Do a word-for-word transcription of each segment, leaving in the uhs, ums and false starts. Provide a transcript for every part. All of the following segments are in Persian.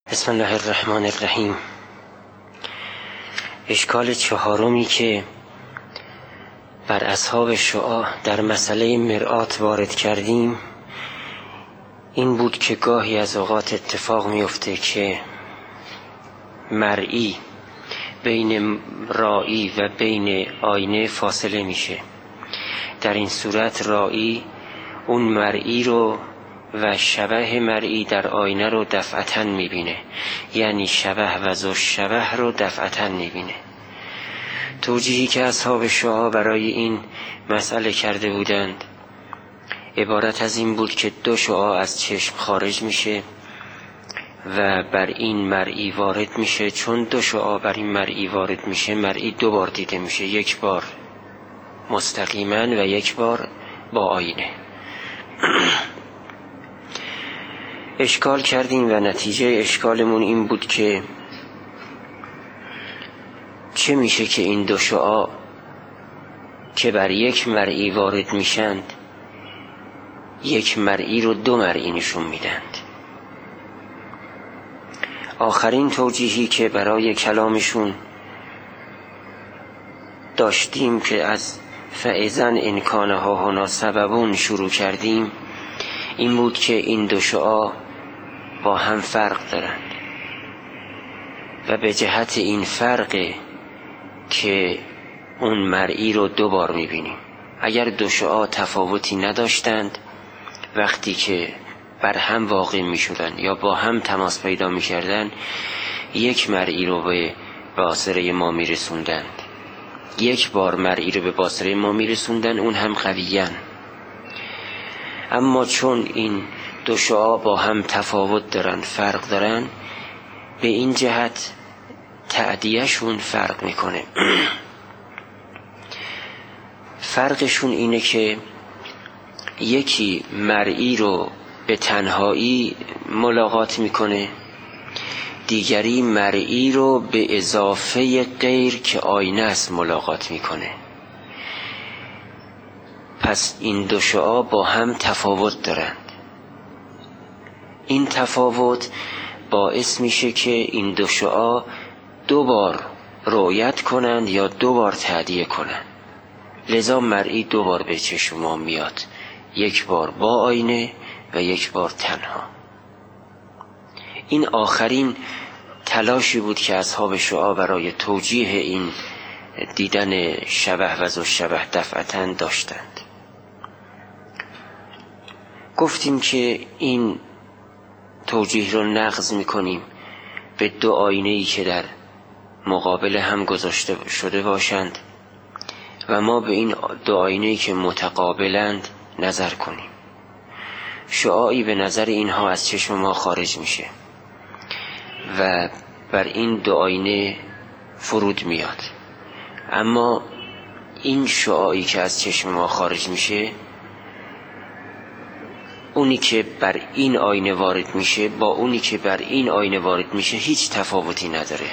بسم الله الرحمن الرحیم. اشکال چهارمی که بر اصحاب شعاع در مسئله مرآت وارد کردیم این بود که گاهی از اوقات اتفاق میفته که مرئی بین رائی و بین آینه فاصله میشه. در این صورت رائی اون مرئی رو و شبه مرئی در آینه رو دفعتاً میبینه، یعنی شبه و ذو شبه رو دفعتاً میبینه. توجیهی که اصحاب شعاع برای این مسئله کرده بودند عبارت از این بود که دو شعاع از چشم خارج میشه و بر این مرئی وارد میشه. چون دو شعاع بر این مرئی وارد میشه، مرئی دو بار دیده میشه، یک بار مستقیما و یک بار با آینه. اشکال کردیم و نتیجه اشکالمون این بود که چه میشه که این دو شعاع که بر یک مرئی وارد میشند یک مرئی رو دو مرئی نشون میدند. آخرین توجیهی که برای کلامشون داشتیم که از فاذا ان کان ها هنا سببون شروع کردیم این بود که این دو شعاع با هم فرق دارند و به جهت این فرق که اون مرئی رو دو بار میبینیم. اگر دو شعاع تفاوتی نداشتند وقتی که بر هم واقع میشدن یا با هم تماس پیدا میکردن یک مرئی رو به باصره ما میرسوندند، یک بار مرئی رو به باصره ما میرسوندن، اون هم قویاً. اما چون این دو شعاع با هم تفاوت دارن، فرق دارن، به این جهت تعدیهشون فرق میکنه. فرقشون اینه که یکی مرئی رو به تنهایی ملاقات میکنه، دیگری مرئی رو به اضافه غیر که آینه است ملاقات میکنه. پس این دو شعاع با هم تفاوت دارند. این تفاوت باعث میشه که این دو شعاع دو بار رؤیت کنند یا دو بار تعدیه کنند. لذا مرئی دو بار به چشم ما میاد، یک بار با آینه و یک بار تنها. این آخرین تلاشی بود که اصحاب شعاع برای توجیه این دیدن شبه و ذو شبه دفعتاً داشتند. گفتیم که این توجیه رو نقض میکنیم به دو آینه‌ای که در مقابل هم گذاشته شده باشند و ما به این دو آینه‌ای که متقابلند نظر کنیم. شعاعی به نظر اینها از چشم ما خارج میشه و بر این دو آینه فرود میاد. اما این شعاعی که از چشم ما خارج میشه، اونی که بر این آینه وارد میشه با اونی که بر این آینه وارد میشه هیچ تفاوتی نداره.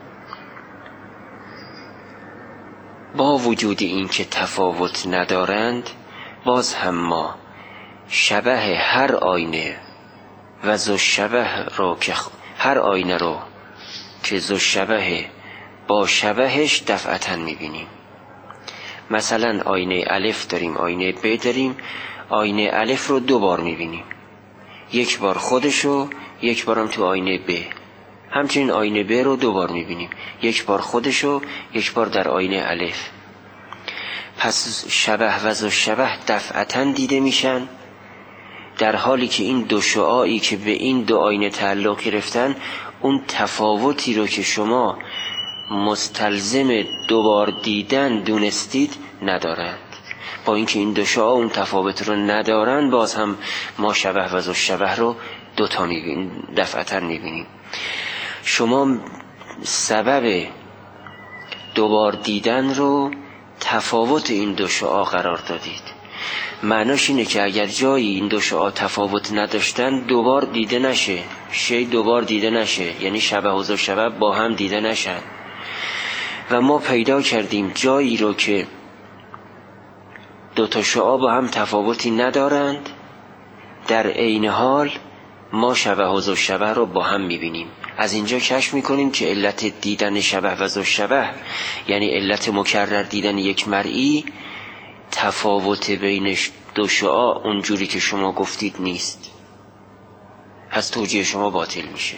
با وجود این که تفاوت ندارند، باز هم ما شبه هر آینه و ذو شبه رو که هر آینه رو که ذو شبه با شبهش دفعتاً میبینیم. مثلا آینه الف داریم، آینه ب داریم. آینه الف رو دو بار میبینیم، یک بار خودشو، یک بارم تو آینه ب. همچنین آینه ب رو دو بار میبینیم، یک بار خودشو، یک بار در آینه الف. پس شبه و ذو شبه دفعتاً دیده میشن، در حالی که این دو شعاعی که به این دو آینه تعلق گرفتن اون تفاوتی رو که شما مستلزم دوبار دیدن دونستید ندارند. با اینکه این دو شعاع اون تفاوت رو ندارن، باز هم ما شبه و ذو شبه رو دوتا میبینیم، دفعتاً میبینیم. شما سبب دوبار دیدن رو تفاوت این دو شعاع قرار دادید. معناش اینه که اگر جایی این دو شعاع تفاوت نداشتن دوبار دیده نشه، شی دوبار دیده نشه، یعنی شبه و ذو شبه با هم دیده نشن. و ما پیدا کردیم جایی رو که دو تا شعاع با هم تفاوتی ندارند، در عین حال ما شبه و ذوالشبه رو با هم میبینیم. از اینجا کشف میکنیم که علت دیدن شبه و ذوالشبه، یعنی علت مکرر دیدن یک مرئی، تفاوت بین دو شعاع اونجوری که شما گفتید نیست. از توجیه شما باطل میشه.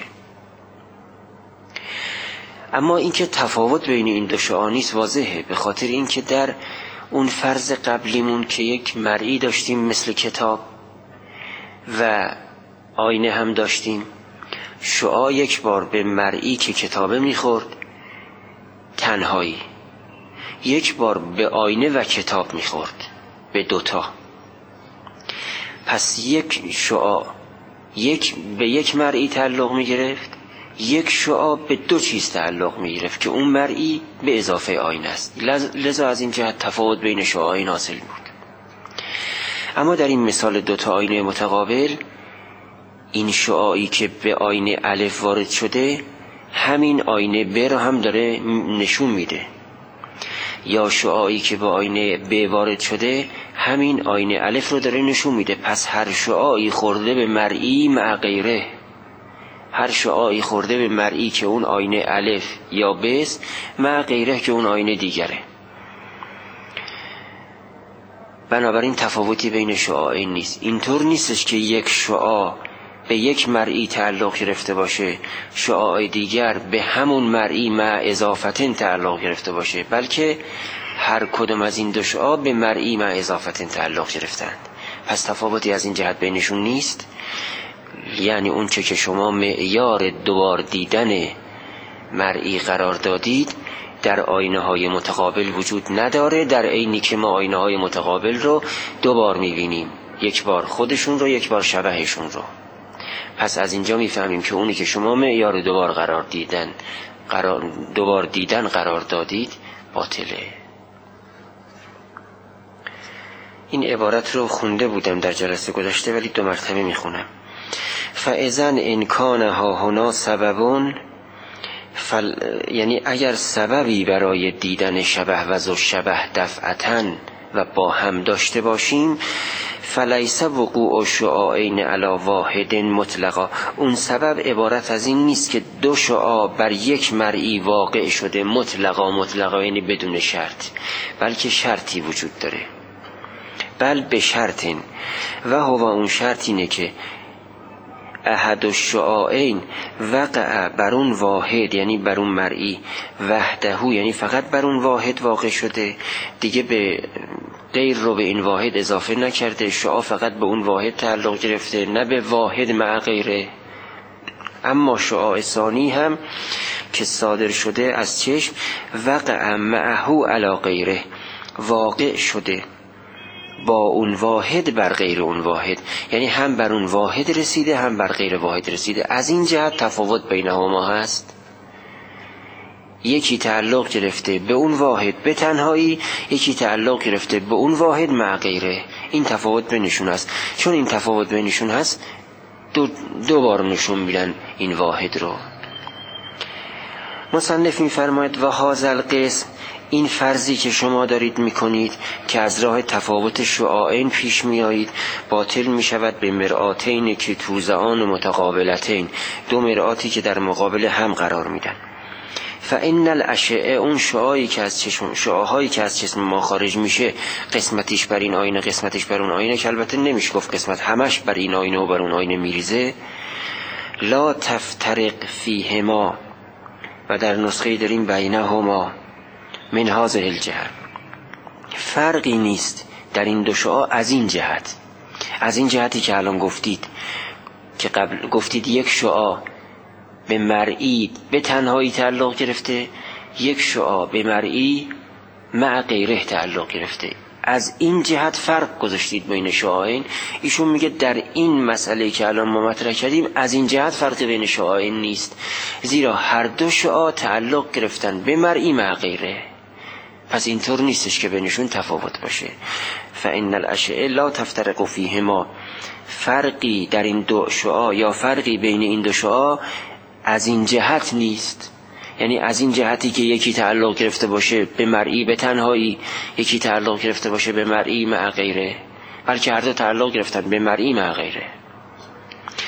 اما اینکه تفاوت بین این دو شعاع نیست واضحه، به خاطر اینکه در اون فرض قبلیمون که یک مرئی داشتیم مثل کتاب و آینه هم داشتیم، شعاع یک بار به مرئی که کتابه میخورد تنهایی، یک بار به آینه و کتاب میخورد، به دوتا. پس یک شعاع یک به یک مرئی تعلق میگرفت، یک شعاع به دو چیز تعلق میگرفت که اون مرئی به اضافه آینه است. لذا از این جهت تفاوت بین شعاعین حاصل بود. اما در این مثال دوتا آینه متقابل، این شعاعی که به آینه الف وارد شده همین آینه ب را هم داره نشون میده، یا شعاعی که به آینه ب وارد شده همین آینه الف رو داره نشون میده. پس هر شعاعی خورده به مرئی مع غیره، هر شعاعی خورده به مرئی که اون آینه الف یا ب است مع غیره که اون آینه دیگره. بنابراین تفاوتی بین شعاعین نیست. اینطور نیستش که یک شعاع به یک مرئی تعلق گرفته باشه، شعاع دیگر به همون مرئی مع اضافتن تعلق گرفته باشه، بلکه هر کدوم از این دو شعاع به مرئی مع اضافتن تعلق گرفتند. پس تفاوتی از این جهت بینشون نیست. یعنی اون چه که شما معیار دوبار دیدن مرئی قرار دادید در آینه های متقابل وجود نداره، در عینی که ما آینه های متقابل رو دوبار میبینیم، یک بار خودشون رو، یک بار شبهشون رو. پس از اینجا میفهمیم که اونی که شما معیار دوبار قرار دیدن قرار دوبار دیدن قرار دادید باطله. این عبارت رو خونده بودم در جلسه گذشته ولی دو مرتبه میخونم. فاذن ان کان ها هنا سببون فل... یعنی اگر سببی برای دیدن شبه و ذوالشبه دفعتاً و با هم داشته باشیم، فلیس وقوع شعاعین علی واحد مطلقا، اون سبب عبارت از این نیست که دو شعاع بر یک مرئی واقع شده مطلقا مطلقا یعنی بدون شرط، بلکه شرطی وجود داره. بل به شرطین و هو اون شرط اینه که احد الشعاعین وقع بر اون واحد یعنی بر اون مرئی وحده یعنی فقط بر اون واحد واقع شده، دیگه به غیر رو به این واحد اضافه نکرده، شعاع فقط به اون واحد تعلق گرفته نه به واحد مع غیره. اما شعاع ثانی هم که صادر شده از چشم وقع معه علی غیره، واقع شده با اون واحد بر غیر اون واحد، یعنی هم بر اون واحد رسیده هم بر غیر واحد رسیده. از این جهت تفاوت بینهما هست. یکی تعلق گرفته به اون واحد به تنهایی، یکی تعلق گرفته به اون واحد مع غیره. این تفاوت بینشون هست. چون این تفاوت بینشون هست دو, دو بار نشون میدن این واحد رو. مصنف میفرماید و هذا القسم، این فرضی که شما دارید میکنید که از راه تفاوت شعاعین پیش میایید باطل میشود به مرآتین که توزعان متقابلتین، دو مرآتی که در مقابل هم قرار میدن. فان الاشعه، اون شعاعی که از چشم شعاعهایی که از چشم ما خارج میشه قسمتیش بر این آینه قسمتیش بر اون آینه، که البته نمیشه گفت قسمت همش بر این آینه و بر اون آینه میریزه، لا تفترق فیهما، و در نسخه داریم بینهما من هذه الجهه، فرقی نیست در این دو شعاع از این جهت، از این جهتی که الان گفتید که قبل گفتید یک شعاع به مرئی به تنهایی تعلق گرفته، یک شعاع به مرئی مع غیره تعلق گرفته. از این جهت فرق گذاشتید بین شعاعین. ایشون میگه در این مسئله که الان ما مطرح کردیم از این جهت فرق بین شعاعین نیست، زیرا هر دو شعاع تعلق گرفتن به مرئی مع غیره. پس اینطور نیستش که بینشون تفاوت باشه. فان الاشعه لا تفترق فیهما، فرقی در این دو شعاع یا فرقی بین این دو شعاع از این جهت نیست، یعنی از این جهتی که یکی تعلق گرفته باشه به مرئی به تنهایی، یکی تعلق گرفته باشه به مرئی مع غیره، بلکه هر دو تعلق گرفتن به مرئی مع غیره.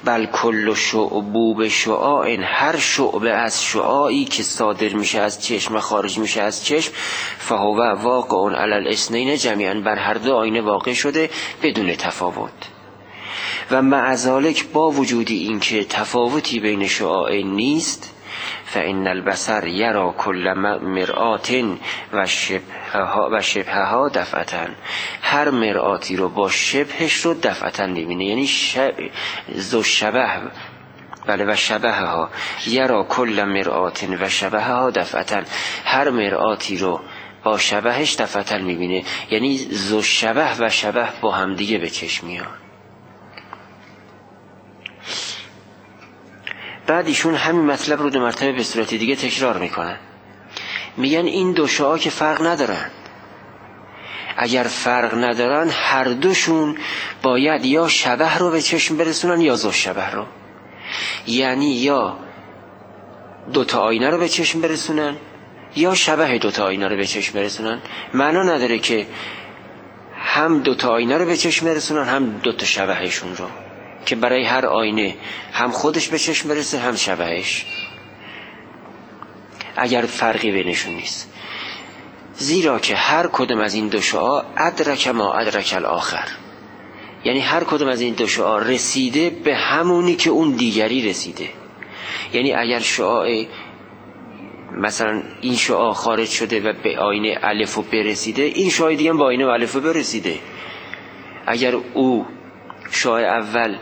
بل کل شعبوب شعاع، هر شعبه از شعاعی که صادر میشه از چشم و خارج میشه از چشم، فهو واقع علی الاثنین جمیعا، بر هر دو آینه واقع شده بدون تفاوت. و مع ذالک با وجودی این که تفاوتی بین شعاعین نیست، فإن البصر یرا کل مرآت و شبهها و شبهها دفعتاً، هر مرآتی رو با شبهش رو دفعتاً میبینه، یعنی شب ذو شبه، بله، و شبهها، یرا کل مرآت و شبهها دفعتاً، هر مرآتی رو با شبهش دفعتاً میبینه، یعنی ذو شبه و شبه با هم دیگه به چشم میاد. بعد ایشون همین مطلب رو دو مرتبه به صورت دیگه تکرار میکنن، میگن این دو شعاع که فرق ندارن، اگر فرق ندارن هر دوشون باید یا شبه رو به چشم برسونن یا ذو شبه رو، یعنی یا دوتا آینه رو به چشم برسونن یا شبه دوتا آینه رو به چشم برسونن. معنا نداره که هم دوتا آینه رو به چشم برسونن هم دوتا شبهشون رو، که برای هر آینه هم خودش به چشم برسه هم شبهش، اگر فرقی بینشون نیست. زیرا که هر کدوم از این دو شعاع ادرک ما ادرک الاخر، یعنی هر کدوم از این دو شعاع رسیده به همونی که اون دیگری رسیده. یعنی اگر شعاع مثلا این شعاع خارج شده و به آینه الف و برسیده، این شعاع دیگه با آینه الف و برسیده. اگر او شعاع اول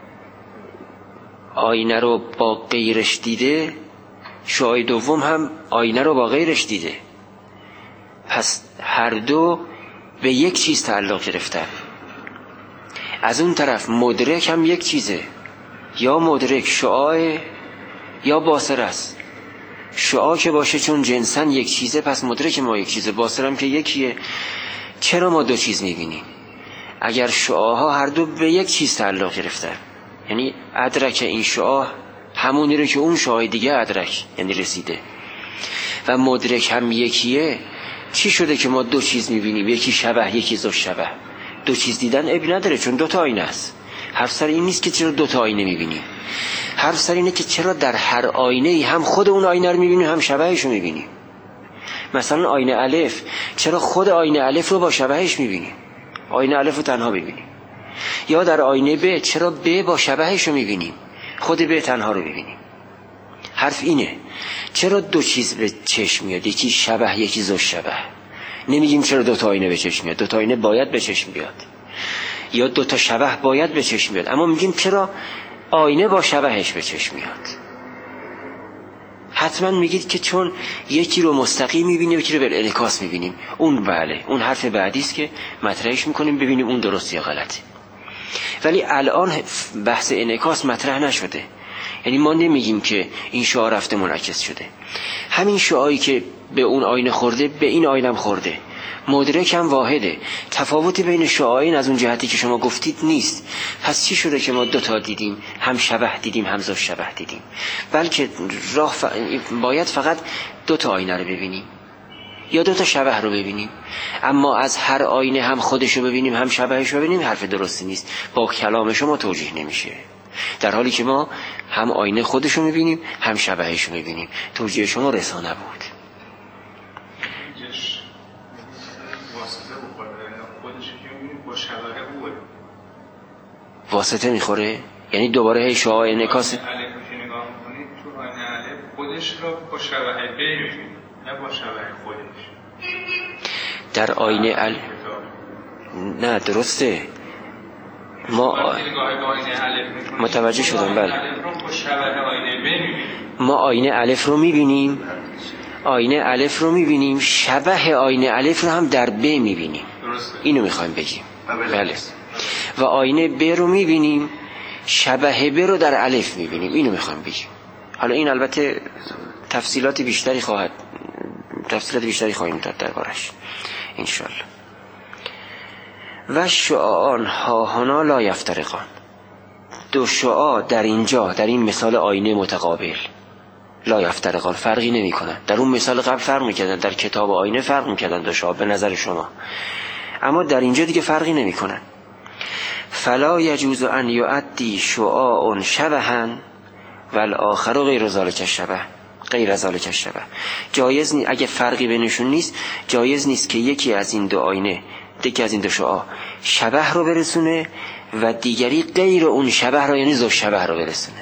آینه رو با غیرش دیده، شعاع دوم هم آینه رو با غیرش دیده، پس هر دو به یک چیز تعلق گرفتن. از اون طرف مدرک هم یک چیزه، یا مدرک شعاع یا باصر است. شعاع که باشه چون جنسن یک چیزه، پس مدرک ما یک چیزه، باصر هم که یکیه. چرا ما دو چیز میبینیم؟ اگر شعاعها هر دو به یک چیز تعلق گرفتن، یعنی ادرک این شعاع همونی رو که اون شعاع دیگه ادرک، یعنی رسیده، و مدرک هم یکیه، چی شده که ما دو چیز میبینیم، یکی شبه یکی ذو شبه؟ دو چیز دیدن عیب نداره چون دو تا آینه است. حرف سر این نیست که چرا دو تا آینه میبینیم، حرف سر اینه که چرا در هر آینه ای هم خود اون آینه رو میبینیم هم شبهش رو میبینیم. مثلا آینه الف، چرا خود آینه الف رو با شبهش میبینیم، آینه الف رو تنها ببینیم؟ یا در آینه ب، چرا ب با شبهش رو میبینیم، خود ب تنها رو میبینیم؟ حرف اینه چرا دو چیز به چشم میاد، یکی شبه یکی ذو شبه؟ نمیگیم چرا دو تا آینه به چشم میاد، دو تا آینه باید به چشم بیاد، یا دو تا شبه باید به چشم بیاد، اما میگیم چرا آینه با شبهش به چشم میاد. حتما میگید که چون یکی رو مستقیم میبینیم یکی رو بالانعکاس میبینیم. اون بله، اون حرف بعدی است که مطرحش میکنیم ببینیم اون درست یا غلطه. ولی الان بحث انعکاس مطرح نشده، یعنی ما نمیگیم که این شعاع رفته منعکس شده، همین شعاعی که به اون آینه خورده به این آینه هم خورده، مدرک هم واحده، تفاوتی بین شعاعین از اون جهتی که شما گفتید نیست. پس چی شده که ما دو تا دیدیم، هم شبه دیدیم هم ذو شبه دیدیم؟ بلکه راه ف... باید فقط دو تا آینه رو ببینیم یا دو تا شبه رو ببینیم، اما از هر آینه هم خودش رو ببینیم هم شبهش رو ببینیم حرف درستی نیست، با کلام شما توجیه نمیشه. در حالی که ما هم آینه خودش رو میبینیم هم شبهش رو میبینیم. توجیه شما رسانه بود. واسطه میخوره، یعنی دوباره هی شعاع انعکاس خودش رو با شبه بینید نه با شبه خودش. در آینه ال... نه درسته، ما متوجه شدم. بله، ما آینه الف رو میبینیم، آینه الف رو میبینیم، شبه آینه الف رو هم در ب میبینیم، اینو میخوایم بگیم. بله، و آینه ب رو میبینیم، شبه ب رو در الف میبینیم، اینو میخوایم بگیم. حالا این البته تفصیلات بیشتری خواهد تفصیلات بیشتری خواهیم داد دربارش انشالله. و شعاعان هاهنا لا یفترقان، دو شعاع در اینجا در این مثال آینه متقابل لا یفترقان، فرقی نمی کنن. در اون مثال قبل فرق میکردن، در کتاب آینه فرق میکردن دو شعاع به نظر شما، اما در اینجا دیگه فرقی نمی کنن. فلا یجوز ان یؤدی شعاع شبها و الاخر غیر ذلک الشبه غیر از ذلک الشبه. جایز نیست، اگه فرقی بینشون نیست، جایز نیست که یکی از این دو آینه، یکی از این دو شعاع شبه رو برسونه و دیگری غیر اون شبه رو، یعنی ذو شبه رو برسونه.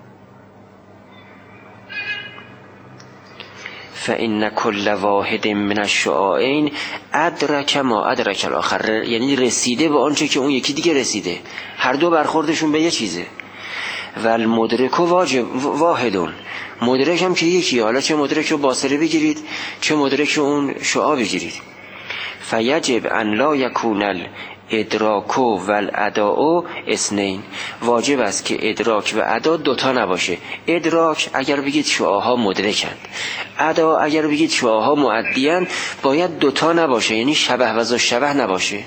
فإن كل واحد من الشعاعین ادرک ما ادرک الاخر، یعنی رسیده به آنچه که اون یکی دیگه رسیده، هر دو برخوردشون به یه چیزه. و المدرک واجب واحدون، مدرک هم که یکی، حالا چه مدرک رو باصره بگیرید چه مدرک رو اون شعاع بگیرید. فیجب ان لا یکون الادراک و الاداء اثنین، واجب است که ادراک و ادا دوتا نباشه. ادراک اگر بگید شعاعها مدرکند، ادا اگر بگید شعاعها مؤدیان، باید دوتا نباشه، یعنی شبه و ذو شبه نباشه.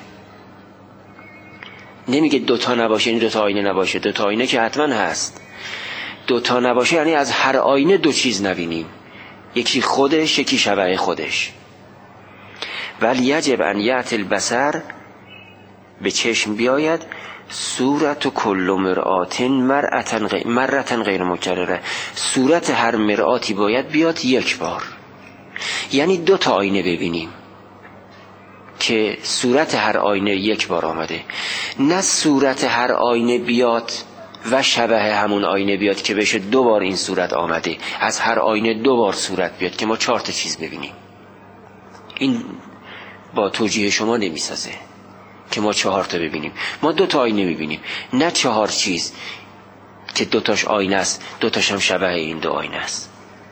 نمیگه دوتا نباشه یعنی دوتا آینه نباشه، دوتا آینه که حتما هست. دوتا نباشه یعنی از هر آینه دو چیز نبینیم، یکی خودش یکی شبه خودش. ولی یجب ان یأتی البصر، به چشم بیاید، صورت و کل مرآت مرتن غیر مکرره، صورت هر مرآتی باید بیاد یک بار، یعنی دو تا آینه ببینیم که صورت هر آینه یک بار آمده، نه صورت هر آینه بیاد و شبه همون آینه بیاد که بشه دو بار این صورت آمده، از هر آینه دو بار صورت بیاد که ما چهار تا چیز ببینیم. این با توجیه شما نمیسازه که ما چهار تا ببینیم، ما دو تا آینه میبینیم، نه چهار چیز که دو تاش آینه است، دو تاش هم شبه این دو آینه است،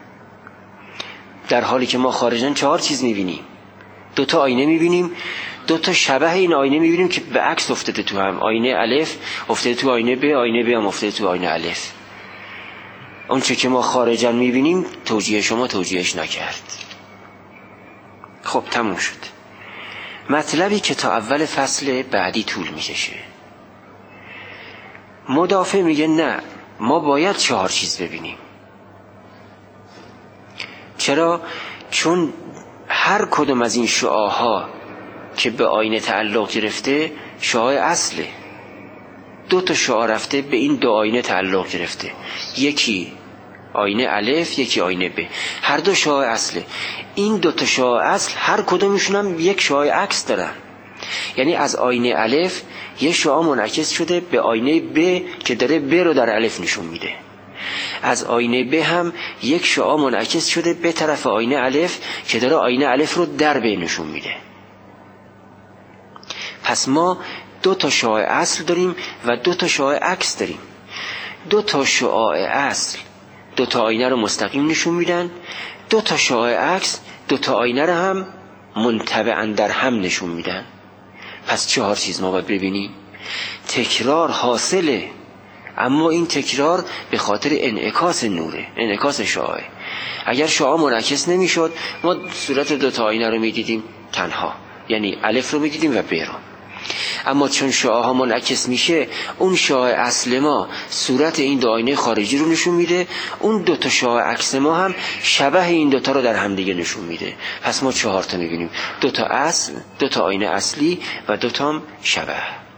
در حالی که ما خارجاً چهار چیز میبینیم، دو تا آینه میبینیم، دو تا شبه این آینه میبینیم که به عکس افتاده تو هم، آینه الف افتاده تو آینه ب، آینه ب هم افتاده تو آینه الف. اون چه که ما خارجاً میبینیم توجیه شما توجیهش نکرد. خب تموم شد. مطلبی که تا اول فصل بعدی طول میکشه. مدافع میگه نه، ما باید چهار چیز ببینیم. چرا؟ چون هر کدوم از این شعاعها که به آینه تعلق گرفته شعاع اصله. دو تا شعاع رفته به این دو آینه تعلق گرفته، یکی آینه الف یکی آینه ب، هر دو شعاع اصله. این دو تا شعاع اصل هر کدومشون هم یک شعاع عکس دارن، یعنی از آینه الف یه شعاع منعکس شده به آینه ب که داره ب رو در الف نشون میده، از آینه ب هم یک شعاع منعکس شده به طرف آینه الف که داره آینه الف رو در ب نشون میده. پس ما دو تا شعاع اصل داریم و دو تا شعاع عکس داریم. دو تا شعاع اصل دو تا آینه رو مستقیم نشون میدن، دو تا شعاع عکس دو تا آینه رو هم منطبقاً در هم نشون میدن. پس چهار چیز ما باید ببینیم. تکرار حاصله، اما این تکرار به خاطر انعکاس نوره، انعکاس شعاعه. اگر شعاع منعکس نمیشد ما صورت دو تا آینه رو میدیدیم تنها، یعنی الف رو میدیدیم و ب رو. اما چون شعاع ها منعکس میشه، اون شعاع اصل ما صورت این دو آینه خارجی رو نشون میده، اون دو تا شعاع عکس ما هم شبه این دو تا رو در هم دیگه نشون میده. پس ما چهار تا میبینیم، دو تا اصل، دو تا آینه اصلی و دو تا هم شبه.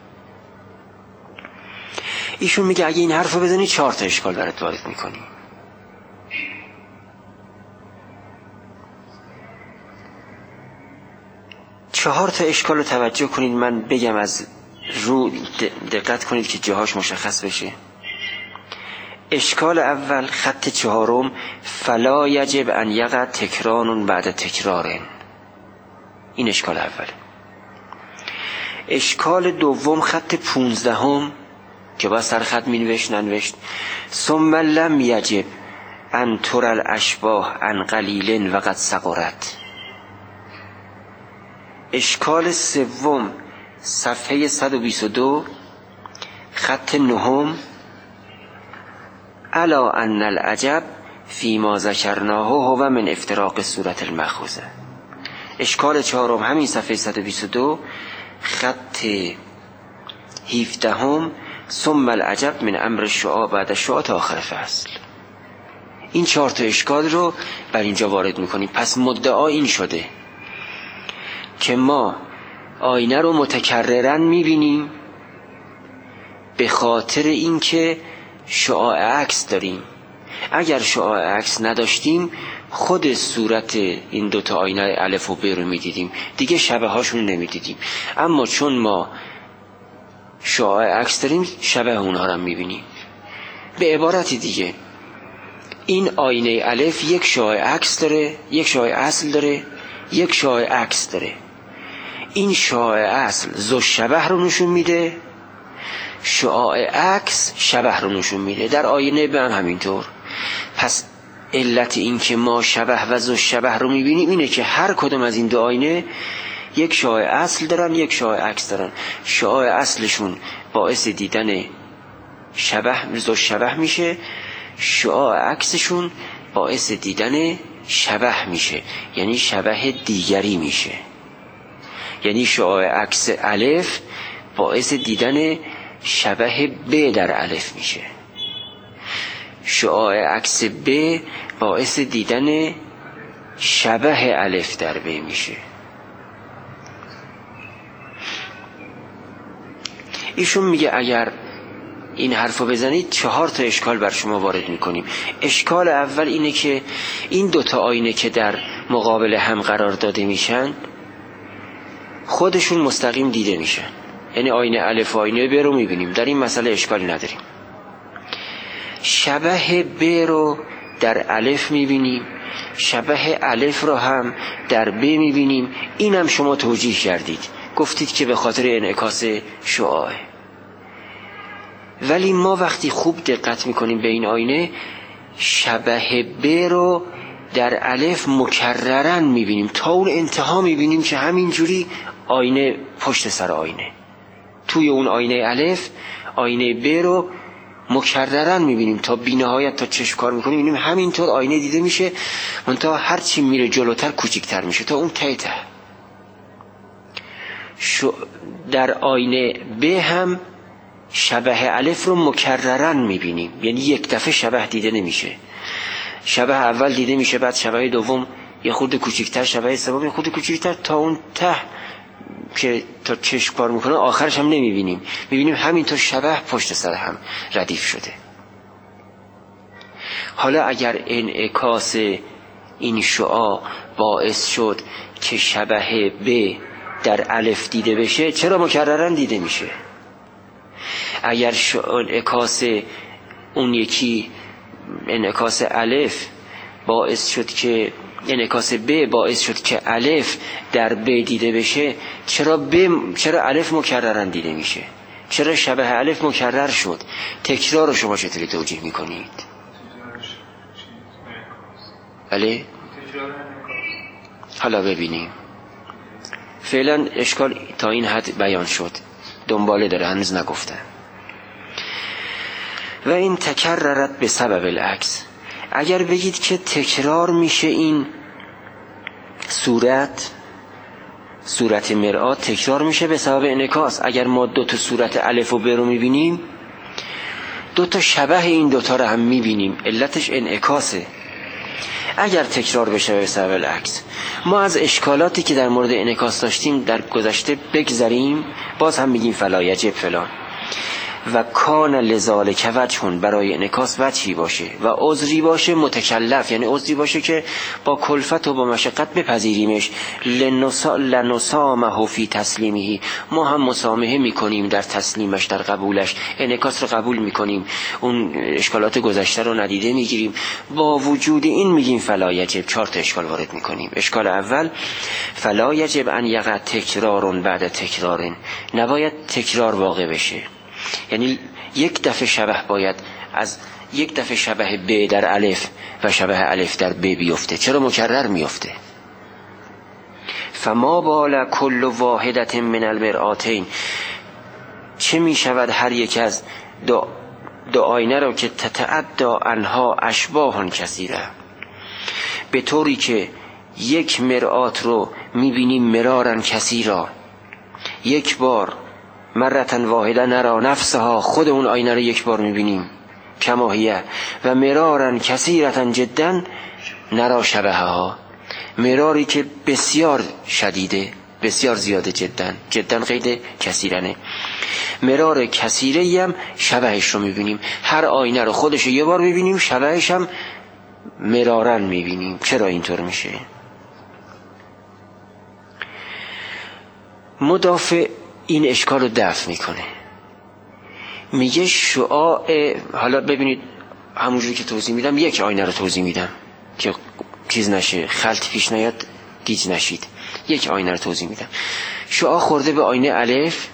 ایشون میگه اگه این حرف رو بزنی چهار تا اشکال برات وارد میکنی. چهار تا اشکال رو توجه کنید، من بگم از رو دقت کنید که جاهاش مشخص بشه. اشکال اول، خط چهارم، فلا یجب ان یقع تکرار بعد تکرار. این اشکال اول. اشکال دوم، خط پونزدهم که با سر خط می نوشت ننوشت، ثم لم یجب ان تر الاشباه عن قلیل و قد صغرت. اشکال سوم، صفحه صد و بیست و دو، خط نهم، الا ان العجب فیما ذکرناه هو من افتراق صورت المأخوذه. اشکال چهارم، همین صفحه صد و بیست و دو، خط هفدهم، ثم العجب من امر الشعاع بعد الشعاع تا آخر فصل. این چهار تا اشکال رو بر اینجا وارد میکنیم. پس مدعا این شده که ما آینه رو متکررن میبینیم به خاطر اینکه شعاع عکس داریم. اگر شعاع عکس نداشتیم خود صورت این دوتا آینه الف و ب رو میدیدیم، دیگه شبه هاشون نمیدیدیم. اما چون ما شعاع عکس داریم شبه اونها رو میبینیم. به عبارتی دیگه این آینه الف یک شعاع عکس داره، یک شعاع اصل داره، یک شعاع عکس داره. این شعاع اصل ذو شبه رو نشون میده، شعاع عکس شبه رو نشون میده. در آینه به هم همینطور. پس علت این که ما شبه و ذو شبه رو میبینیم اینه که هر کدوم از این دو آینه یک شعاع اصل دارن، یک شعاع عکس دارن. شعاع اصلشون باعث دیدن شبه ذو شبه میشه، شعاع عکسشون باعث دیدن شبه میشه، یعنی شبه دیگری میشه. یعنی شعاع عکس الف باعث دیدن شبه ب در الف میشه، شعاع عکس ب باعث دیدن شبه الف در ب میشه. ایشون میگه اگر این حرفو بزنید چهار تا اشکال بر شما وارد میکنیم. اشکال اول اینه که این دوتا آینه که در مقابل هم قرار داده میشن خودشون مستقیم دیده میشن، یعنی آینه الف و آینه ب رو میبینیم، در این مسئله اشکالی نداریم. شبه ب رو در الف میبینیم، شبه الف رو هم در ب میبینیم. این هم شما توجیه کردید، گفتید که به خاطر انعکاس شعاعه. ولی ما وقتی خوب دقت میکنیم به این آینه شبه ب رو در الف مکررن میبینیم، تا اون انتها میبینیم که همینجوری آینه پشت سر آینه، توی اون آینه الف آینه ب رو مکررن میبینیم تا بی‌نهایت، تا چشم کار میکنیم میبینیم همینطور آینه دیده میشه، منتها هر چی میره جلوتر کوچیکتر میشه تا اون ته ته. در آینه ب هم شبه الف رو مکررن میبینیم، یعنی یک دفعه شبه دیده نمیشه. شبه اول دیده میشه، بعد شبه دوم یه خورده کوچیکتر، شبه سوم یه خورده کوچیکتر، تا اون ته که تا چشم کار میکنه آخرش هم نمیبینیم، میبینیم همینطور شبه پشت سر هم ردیف شده. حالا اگر انعکاس این شعاع باعث شد که شبه ب در الف دیده بشه، چرا مکررن دیده میشه؟ اگر انعکاس اون یکی انعکاس الف باعث شد که انعکاس ب باعث شد که الف در ب دیده بشه، چرا ب چرا الف مکررن دیده میشه؟ چرا شبه الف مکرر شد؟ تکرار رو شما چطوری توجیه میکنید؟ بله؟ حالا ببینیم. فعلا اشکال تا این حد بیان شد، دنباله داره، هنوز نگفتن. و این تکررت به سبب العکس، اگر بگید که تکرار میشه این صورت صورت مرآت تکرار میشه به سبب انعکاس. اگر ما دو تا صورت الف و ب رو میبینیم، دو تا شبه این دوتا رو هم میبینیم، علتش انعکاسه. اگر تکرار بشه به سبب العکس، ما از اشکالاتی که در مورد انعکاس داشتیم در گذشته بگذریم، باز هم میگیم فلا یجب فلان. و کان لذالک وجهون، برای انعکاس وجهی باشه و عذری باشه متکلف، یعنی عذری باشه که با کلفت و با مشقت بپذیریمش. لنسامه فی تسلیمه، ما هم مسامحه میکنیم در تسلیمش، در قبولش، انعکاس رو قبول میکنیم، اون اشکالات گذشته رو ندیده میگیریم. با وجود این میگیم فلا یجب. چهار تا اشکال وارد میکنیم. اشکال اول، فلا یجب ان یقع تکرار بعد تکرار، نباید تکرار واقع بشه، یعنی یک دفعه شبه باید از یک دفعه شبه ب در الف و شبه الف در ب بیفته. چرا مکرر میفته؟ فما بال کل واحدت من المرآتین، چه می شود هر یک از دو, دو آینه رو که تتعدی انها اشباهان کثیره، به طوری که یک مرآت رو میبینیم مرارن کثیرا، یک بار مرتن واحده نرا نفسها، خود اون آینه رو یک بار میبینیم کماهیه، و مرارن کثیرتن جدا نرا شبهها، مراری که بسیار شدیده بسیار زیاده، جدا جدا قید کثیرنه. مرار کثیره هم شبهش رو میبینیم. هر آینه رو خودش یه بار میبینیم، شبهش هم مرارن میبینیم. چرا اینطور میشه؟ مدافع این اشکال رو دفع میکنه، میگه شعاع، حالا ببینید همونجوری که توضیح میدم یک آینه رو توضیح میدم که چیز نشه، خلط پیش نیاد، گیج نشید. یک آینه رو توضیح میدم. شعاع خورده به آینه الف،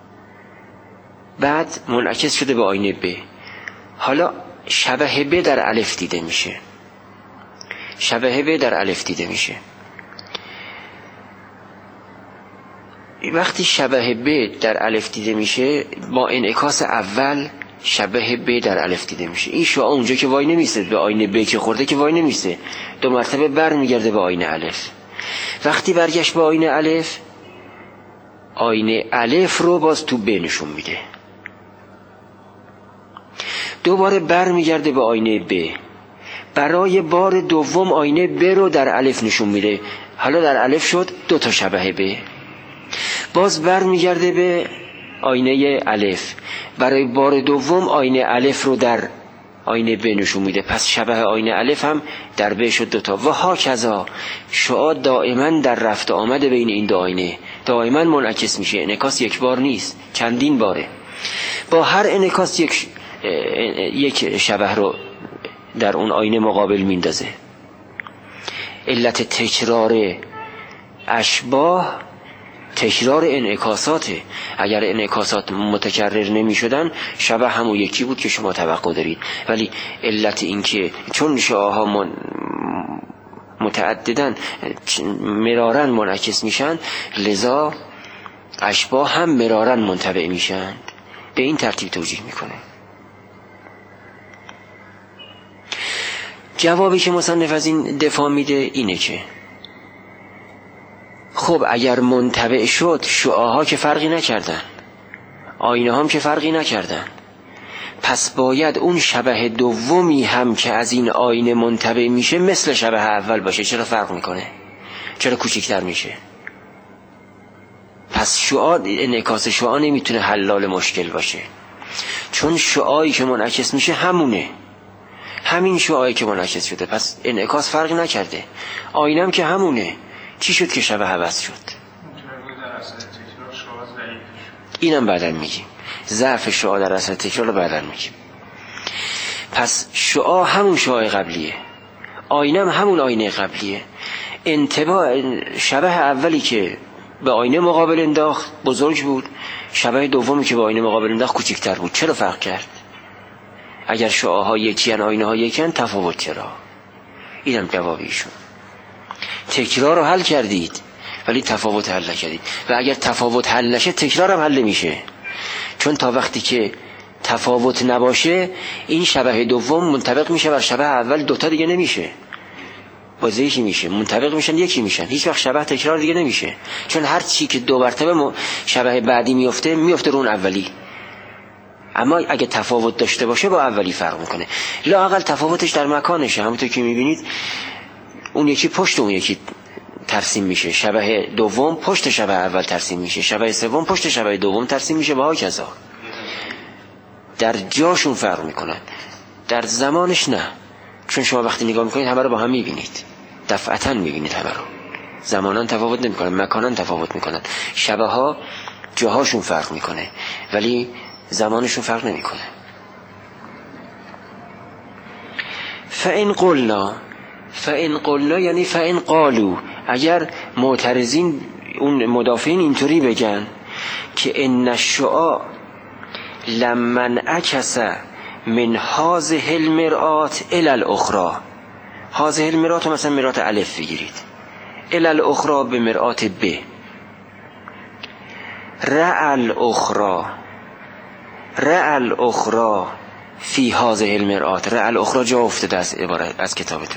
بعد منعکس شده به آینه ب. حالا شبه ب در الف دیده میشه، شبه ب در الف دیده میشه. وقتی شبه ب در الف دیده میشه، با انعکاس اول شبه ب در الف دیده میشه. این شعاع اونجا که وای نمیسته به آینه ب که خورده که وای نمیسته، دو مرتبه بر میگرده به آینه الف. وقتی برگشت به آینه الف، آینه الف رو باز تو ب نشون میده، دوباره بر میگرده به آینه ب. برای بار دوم آینه ب رو در الف نشون میده. حالا در الف شد دو تا شبه ب. باز بر میگرده به آینه الف، برای بار دوم آینه الف رو در آینه ب نشون میده. پس شبه آینه الف هم در ب شد دوتا. و ها کذا شعاع دائما در رفت آمده بین این دو آینه دائما منعکس میشه. انعکاس یک بار نیست، چندین باره. با هر انعکاس یک یک شبه رو در اون آینه مقابل میندازه. علت تکرار اشباه تکرار انعکاساته. اگر انعکاسات متکرر نمی شدن، شبه همون یکی بود که شما توقع دارید. ولی علت این که چون شعاعها متعددن مرارن منعکس میشن، لذا اشباه هم مرارن منطبع میشن. به این ترتیب توجیه میکنه. جوابی که مصنف از این دفاع میده اینه که خب اگر منطبع شد، شعاعها که فرقی نکردن، آینه هم که فرقی نکردن، پس باید اون شبه دومی هم که از این آینه منطبع میشه مثل شبه اول باشه. چرا فرق میکنه؟ چرا کوچکتر میشه؟ پس شعاع، انعکاس شعاع نمیتونه حلال مشکل باشه، چون شعاعی که منعکس میشه همونه، همین شعاعی که منعکس شده، پس انعکاس فرق نکرده. آینه هم که همونه، چی شد که شبه عوض شد؟ اینم بعداً میگیم، ضعف شعاع در اثر تکرار رو بعداً میگیم. پس شعاع همون شعاع قبلیه، آینه هم همون آینه قبلیه. انطباع شبه اولی که به آینه مقابل انداخت بزرگ بود، شبه دومی که به آینه مقابل انداخت کوچکتر بود. چرا فرق کرد؟ اگر شعاعها یکیان، آینه ها یکیان، تفاوت چرا؟ اینم جوابیشون. تکرار رو حل کردید ولی تفاوت حل نکردید. و اگر تفاوت حل نشه، تکرار هم حل نمیشه، چون تا وقتی که تفاوت نباشه این شبه دوم منطبق میشه بر شبه اول، دوتا دیگه نمیشه، بازه یکی میشه، منطبق میشن یکی میشن. هیچ وقت شبه تکرار دیگه نمیشه، چون هر چی که دو مرتبه شبه بعدی میفته میفته رو اون اولی. اما اگه تفاوت داشته باشه با اولی فرق میکنه. لااقل تفاوتش در مکانشه. همونطور که میبینید اون یکی پشت اون یکی ترسیم میشه، شبه دوم پشت شبه اول ترسیم میشه، شبه سوم پشت شبه دوم ترسیم میشه، و ها کذا. در جاشون فرق میکنن، در زمانش نه، چون شما وقتی نگاه میکنید همه رو با هم میبینید، دفعتاً میبینید همه رو. زمانان تفاوت نمیکنن، مکانان تفاوت میکنن. شبه ها جاهاشون فرق میکنه ولی زمانشون فرق نمیکنه. فإن قلنا، فإن قلنا یعنی فإن قالو، اگر معترضین اون مدافعین اینطوری بگن که ان الشعاع لمن عکس من هذه المرآت الی الاخرى، هذه المرآت مثلا مرآت الف بگیرید، الی الاخرى به مرآت ب، رأى الاخرى، رأى الاخرى فی هذه المرآت، رأى الاخرى جا افتاده از عبارت از کتابتون.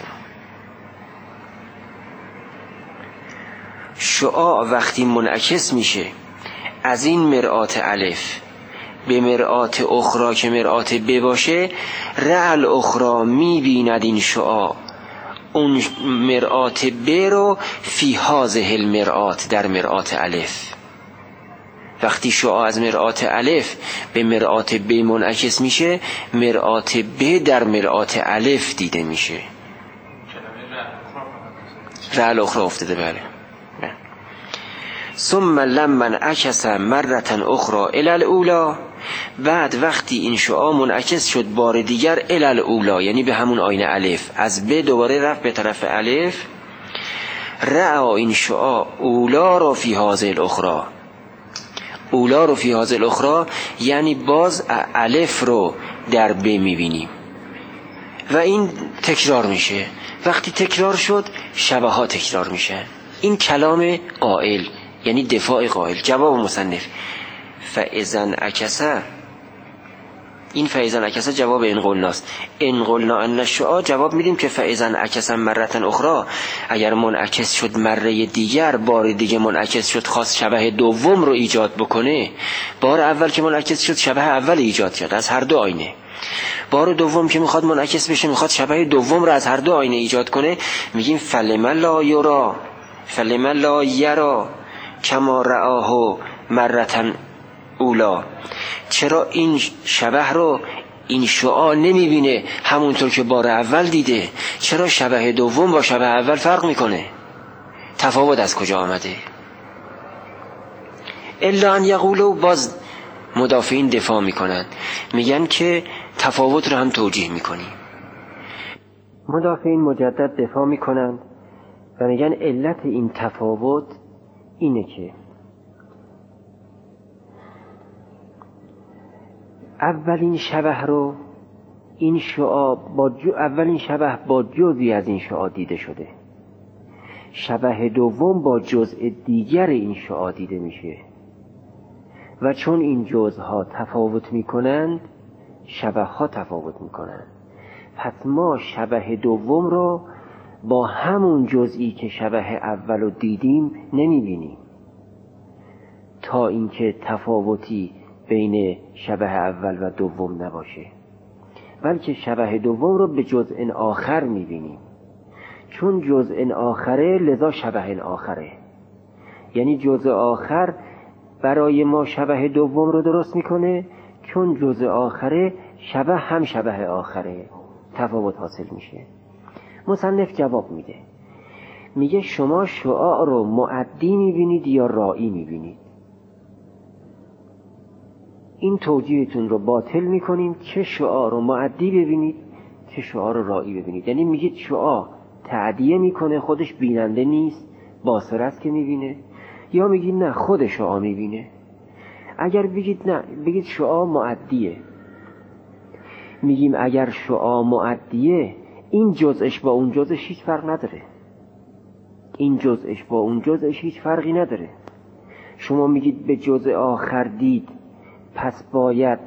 شعاع وقتی منعکس میشه از این مرآت الف به مرآت اخرى که مرآت ب باشه، رأى الاخرى میبیند این شعاع اون مرآت ب رو فی هذه المرآت در مرآت الف. وقتی شعاع از مرآت الف به مرآت ب منعکس میشه، مرآت ب در مرآت الف دیده میشه. رعل اخرى افتاده. بله. ثم لما انعکس مرة اخرى الی الاولی، بعد وقتی این شعاع منعکس شد بار دیگر الی الاولی، یعنی به همون آینه الف، از ب دوباره رفت به طرف الف، رأى این شعاع اولا را فی هذه الاخرى. اولا رو فی هذه الاخرى یعنی باز الف رو در ب میبینیم و این تکرار میشه. وقتی تکرار شد شبه ها تکرار میشه. این کلام قائل یعنی دفاع قائل. جواب مصنف فاذا انعکس، این فاذا انعکس جواب ان قلناست. ان قلنا ان الشعاع جواب میدیم که فاذا انعکس مرة اخرى، اگر منعکس شد مره دیگر، بار دیگه منعکس شد، خواست شبه دوم رو ایجاد بکنه. بار اول که منعکس شد شبه اول ایجاد شد از هر دو آینه. بار دوم که میخواد منعکس بشه، میخواد شبه دوم رو از هر دو آینه ایجاد کنه، میگیم فلم لا یرا فلم لا یرا کما رآه مرة اولا. چرا این شبه رو این شعاع نمیبینه همونطور که بار اول دیده؟ چرا شبه دوم با شبه اول فرق میکنه؟ تفاوت از کجا آمده؟ الا ان یقولوا، باز مدافعین دفاع میکنن، میگن که تفاوت رو هم توجیه میکنیم. مدافعین مجدد دفاع میکنن و میگن علت این تفاوت اینه که اولین شبه رو این شعاع با جو اولین شبه با جزئی از این شعاع دیده شده، شبه دوم با جزء دیگر این شعاع دیده میشه و چون این جزءها تفاوت میکنند شبه ها تفاوت میکنند. پس ما شبه دوم رو با همون جزئی که شبه اول رو دیدیم نمیبینیم تا اینکه تفاوتی بین شبه اول و دوم نباشه، بلکه شبه دوم رو به جزء آخر میبینیم. چون جزء آخره لذا شبه آخره، یعنی جزء آخر برای ما شبه دوم رو درست میکنه، چون جزء آخره شبه هم شبه آخره، تفاوت حاصل میشه. مصنف جواب میده، میگه شما شعاع رو مؤدی میبینید یا رائی میبینید؟ این توجیهتون رو باطل میکنیم که شعاع رو مؤدی ببینید که شعاع رو رائی ببینید. یعنی میگید شعاع تعدیه میکنه، خودش بیننده نیست، باصر است که میبینه، یا میگید نه خود شعاع میبینه. اگر بگید نه، بگید شعاع مؤدیه. میگیم اگر شعاع مؤدیه این جزءش با اون جزءش هیچ فرق نداره، این جزءش با اون جزءش هیچ فرقی نداره. شما میگید به جزء آخر دید، پس باید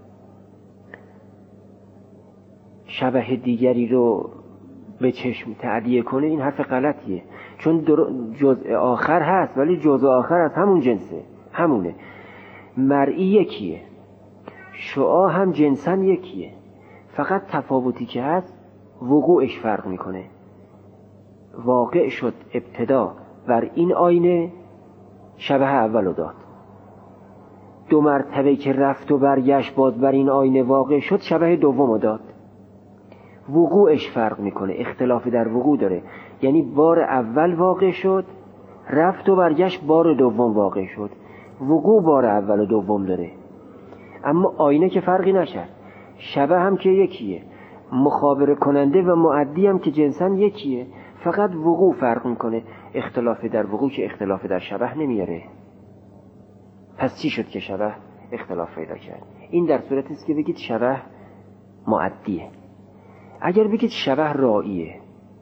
شبه دیگری رو به چشم تعدیه کنه. این حرف غلطیه، چون جزء آخر هست ولی جزء آخر از همون جنسه، همونه. مرئی یکیه، شعاع هم جنسن یکیه، فقط تفاوتی که هست وقوعش فرق میکنه. واقع شد ابتدا بر این آینه شبه اولو داد، دو مرتبه که رفت و برگشت باز بر این آینه واقع شد شبه دومو داد. وقوعش فرق میکنه، اختلاف در وقوع داره. یعنی بار اول واقع شد، رفت و برگشت بار دوم واقع شد، وقوع بار اول و دوم داره. اما آینه که فرقی نشد، شبه هم که یکیه، مخابره کننده و مؤدی هم که جنسن یکیه، فقط وقوع فرق میکنه. اختلاف در وقوع که اختلاف در شبه نمیاره. پس چی شد که شبه اختلاف پیدا کرد؟ این در صورتی است که بگید شبه مؤدیه. اگر بگید شبه رائیه،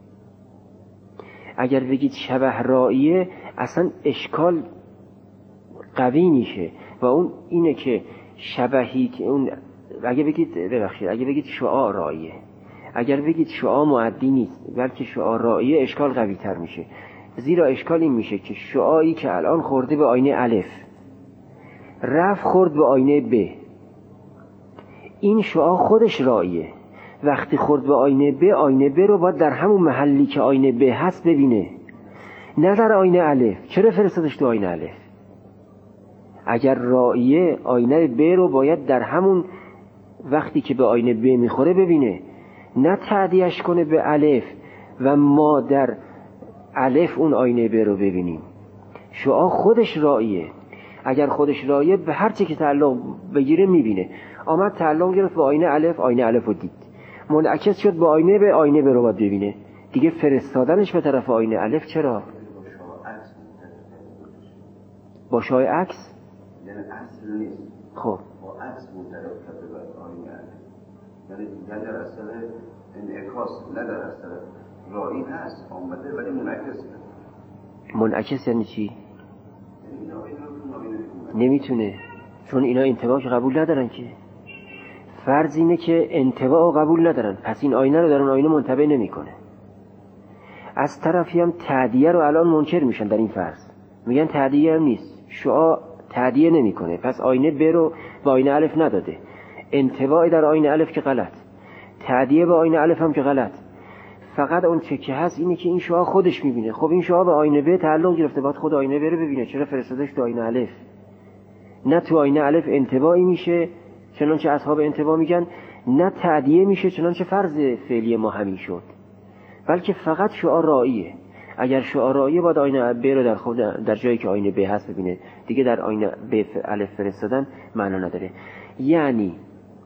اگر بگید شبه رائیه اصلا اشکال قوی میشه و اون اینه که شبهی که اون، اگر بگید ببخشید اگر بگید شعاع رائیه، اگر بگید شعاع مؤدی نیست بلکه شعاع رائیه، اشکال قوی تر میشه. زیرا اشکال این میشه که شعاعی که الان خورده به آینه الف، رفت خورد به آینه ب، این شعاع خودش رائیه وقتی خورد به آینه ب، آینه ب رو باید در همون محلی که آینه ب هست ببینه، نه در آینه الف. چرا فرستادش تو آینه الف؟ اگر رائیه، آینه ب رو باید در همون وقتی که به آینه ب میخوره ببینه، نه تعدیهش کنه به الف و ما در الف اون آینه ب رو ببینیم. شعاع خودش رائیه، اگر خودش رائیه به هر چی که تعلق بگیره میبینه. آمد تعلق گرفت به آینه الف، آینه الف رو دید، منعکس شد به آینه ب، آینه ب رو باید ببینه. دیگه فرستادنش به طرف آینه الف چرا؟ با شعاع عکس؟ یعنی اصل نیست. خب با عکس منطبق شده بر آینه الف، یعنی در اصل انعکاس، نه در اصل رایی هست آمده ولی منعکس. منعکس یعنی چی؟ نمیتونه، چون اینا انطباع قبول ندارن که. فرض اینه که انطباع قبول ندارن، پس این آینه رو در اون آینه منطبع نمیکنه. از طرفی هم تعدیه رو الان منکر میشن در این فرض، میگن تعدیه هم نیست، شعاع تعدیه نمیکنه، پس آینه ب رو به آینه الف نداده. انطباع در آینه الف که غلط، تعدیه به آینه الف هم که غلط. فقط اون چه که هست اینه که این شعاع خودش میبینه. خب این شعاع به آینه ب تعلق گرفته، باید خود آینه ب رو ببینه. چرا فرستادش تو آینه الف؟ نه تو آینه الف انطباعی میشه چنانچه اصحاب انطباع میگن، نه تعدیه میشه چنانچه فرض فعلی ما همین شد، بلکه فقط شعاع رائیه. اگر شعاع رائیه باید آینه ب رو در خود در جایی که آینه ب هست ببینه، دیگه در آینه ب الف فرستادن معنا نداره. یعنی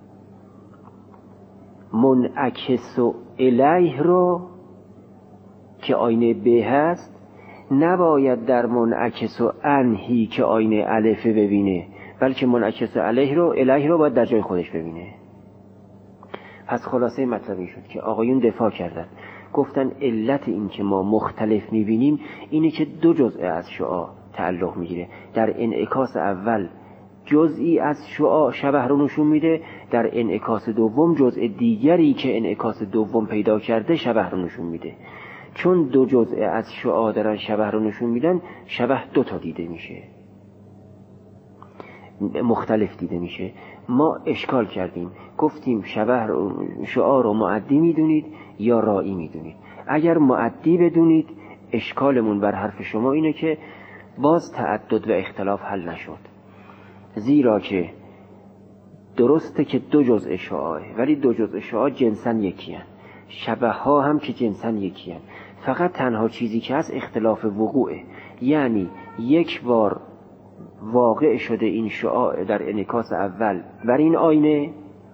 منعکس الیه رو که آینه ب هست نباید در منعکس عنهی که آینه الف ببینه، بلکه منعکس علیه رو الیه رو باید در جای خودش ببینه. پس خلاصه مطلب این شد که آقایون دفاع کردن، گفتن علت این که ما مختلف میبینیم اینه که دو جزء از شعاع تعلق میگیره. در انعکاس اول جزئی از شعاع شبح رو نشون میده، در انعکاس دوم جزء دیگری که انعکاس دوم پیدا کرده شبح رو نشون میده. چون دو جزء از شعاع دارن شبح رو نشون میدن، شبح دو تا دیده میشه، مختلف دیده میشه. ما اشکال کردیم، گفتیم شبح رو شعاع رو معدی میدونید یا رائی میدونید. اگر معدی بدونید اشکالمون بر حرف شما اینه که باز تعدد و اختلاف حل نشد، زیرا که درسته که دو جزء شعاعه ولی دو جزء شعاع جنسن یکی هن، شبح ها هم که جنسن یکی هن. فقط تنها چیزی که هست اختلاف وقوعه، یعنی یک بار واقع شده این شعاع در انعکاس اول بر این آینه،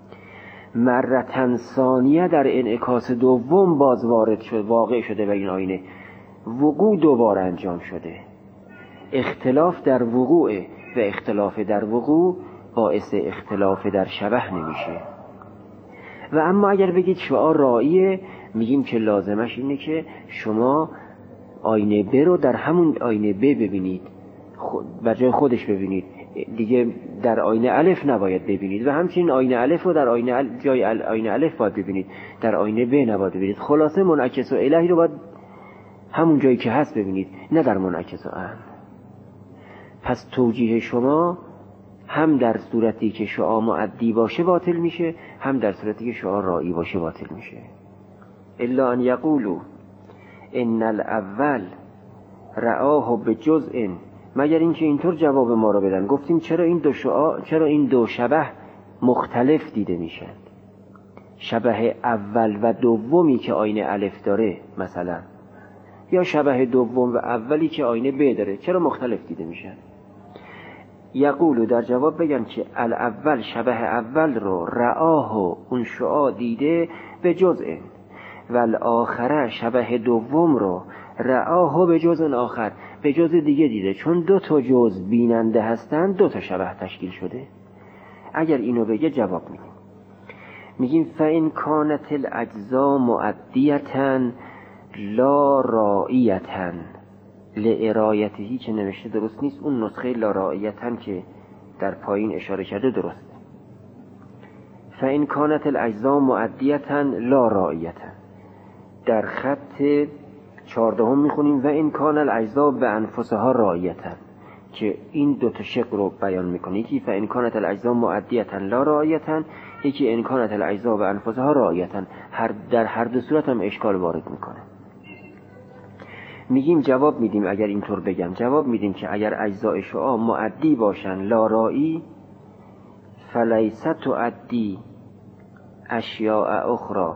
مرتن ثانیه در انعکاس دوم باز وارد شد واقع شده بر این آینه، وقوع دوباره انجام شده. اختلاف در وقوع و اختلاف در وقوع باعث اختلاف در شبح نمیشه. و اما اگر بگید شعاع رائیه، میگیم که لازمش اینه که شما آینه ب رو در همون آینه ب ببینید، بر جای خودش ببینید، دیگه در آینه الف نباید ببینید. و همچنین آینه الف رو در آینه ال... جای ال... آینه الف باید ببینید، در آینه ب نباید ببینید. خلاصه منعکس و الهی رو باید همون جایی که هست ببینید، نه در منعکس و عن. پس توجیه شما هم در صورتی که شعاع معدی باشه باطل میشه، هم در صورتی که شعاع رائی باشه باطل میشه. الا ان یقولوا ان الاول رآه بجزء، مگر اینکه اینطور جواب ما رو بدن. گفتیم چرا این دو شعاع، چرا این دو شبح مختلف دیده میشن؟ شبح اول و دومی که آینه الف داره مثلا، یا شبح دوم و اولی که آینه ب داره، چرا مختلف دیده میشن؟ یقولو در جواب بگن که الاول شبح اول رو رآه اون شعاع دیده به جزء، و الاخره شبح دوم رو رآه به جزء آخر، به جزء دیگه دیده. چون دو تا جزء بیننده هستن دو تا شبح تشکیل شده. اگر اینو بگه جواب میدیم، میگیم فإن کانت الاجزاء مؤدیة لا رائیة لارایته که نوشته درست نیست، اون نسخه لا رائیة که در پایین اشاره کرده درسته. فإن کانت الاجزاء مؤدیة لا رائیة، در خط چهاردهم میخونیم و این کان الاجزاء به انفسها رائیة، که این دو تا شق رو بیان میکنه. یکی فإن کانت الاجزاء مؤدیة لا رائیة، یکی انکانت الاجزاء و انفسها رعایتن، هر در هر دو صورت هم اشکال وارد میکنه. میگیم جواب میدیم اگر اینطور بگم، جواب میدیم که اگر اجزاء شعاع مؤدی باشن لا رائی، فلیست تؤدی اشیاء اخرى،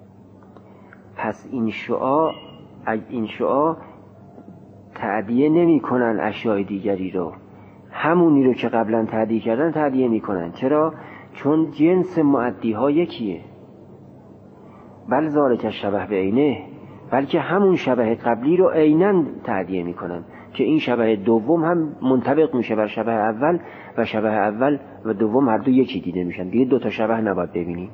پس این شعاع این شعاع تأدیه نمی کنن اشیاء دیگری رو، همونی رو که قبلا تأدیه کردن تأدیه می کنن. چرا؟ چون جنس مؤدی ها یکیه. بل ذالک شبه به عینه، بلکه همون شبه قبلی رو عیناً تأدیه می کنن که این شبه دوم هم منطبق میشه بر شبه اول و شبه اول و دوم هر دو یکی دیده میشن، دیگه دو تا شبه نباید ببینیم.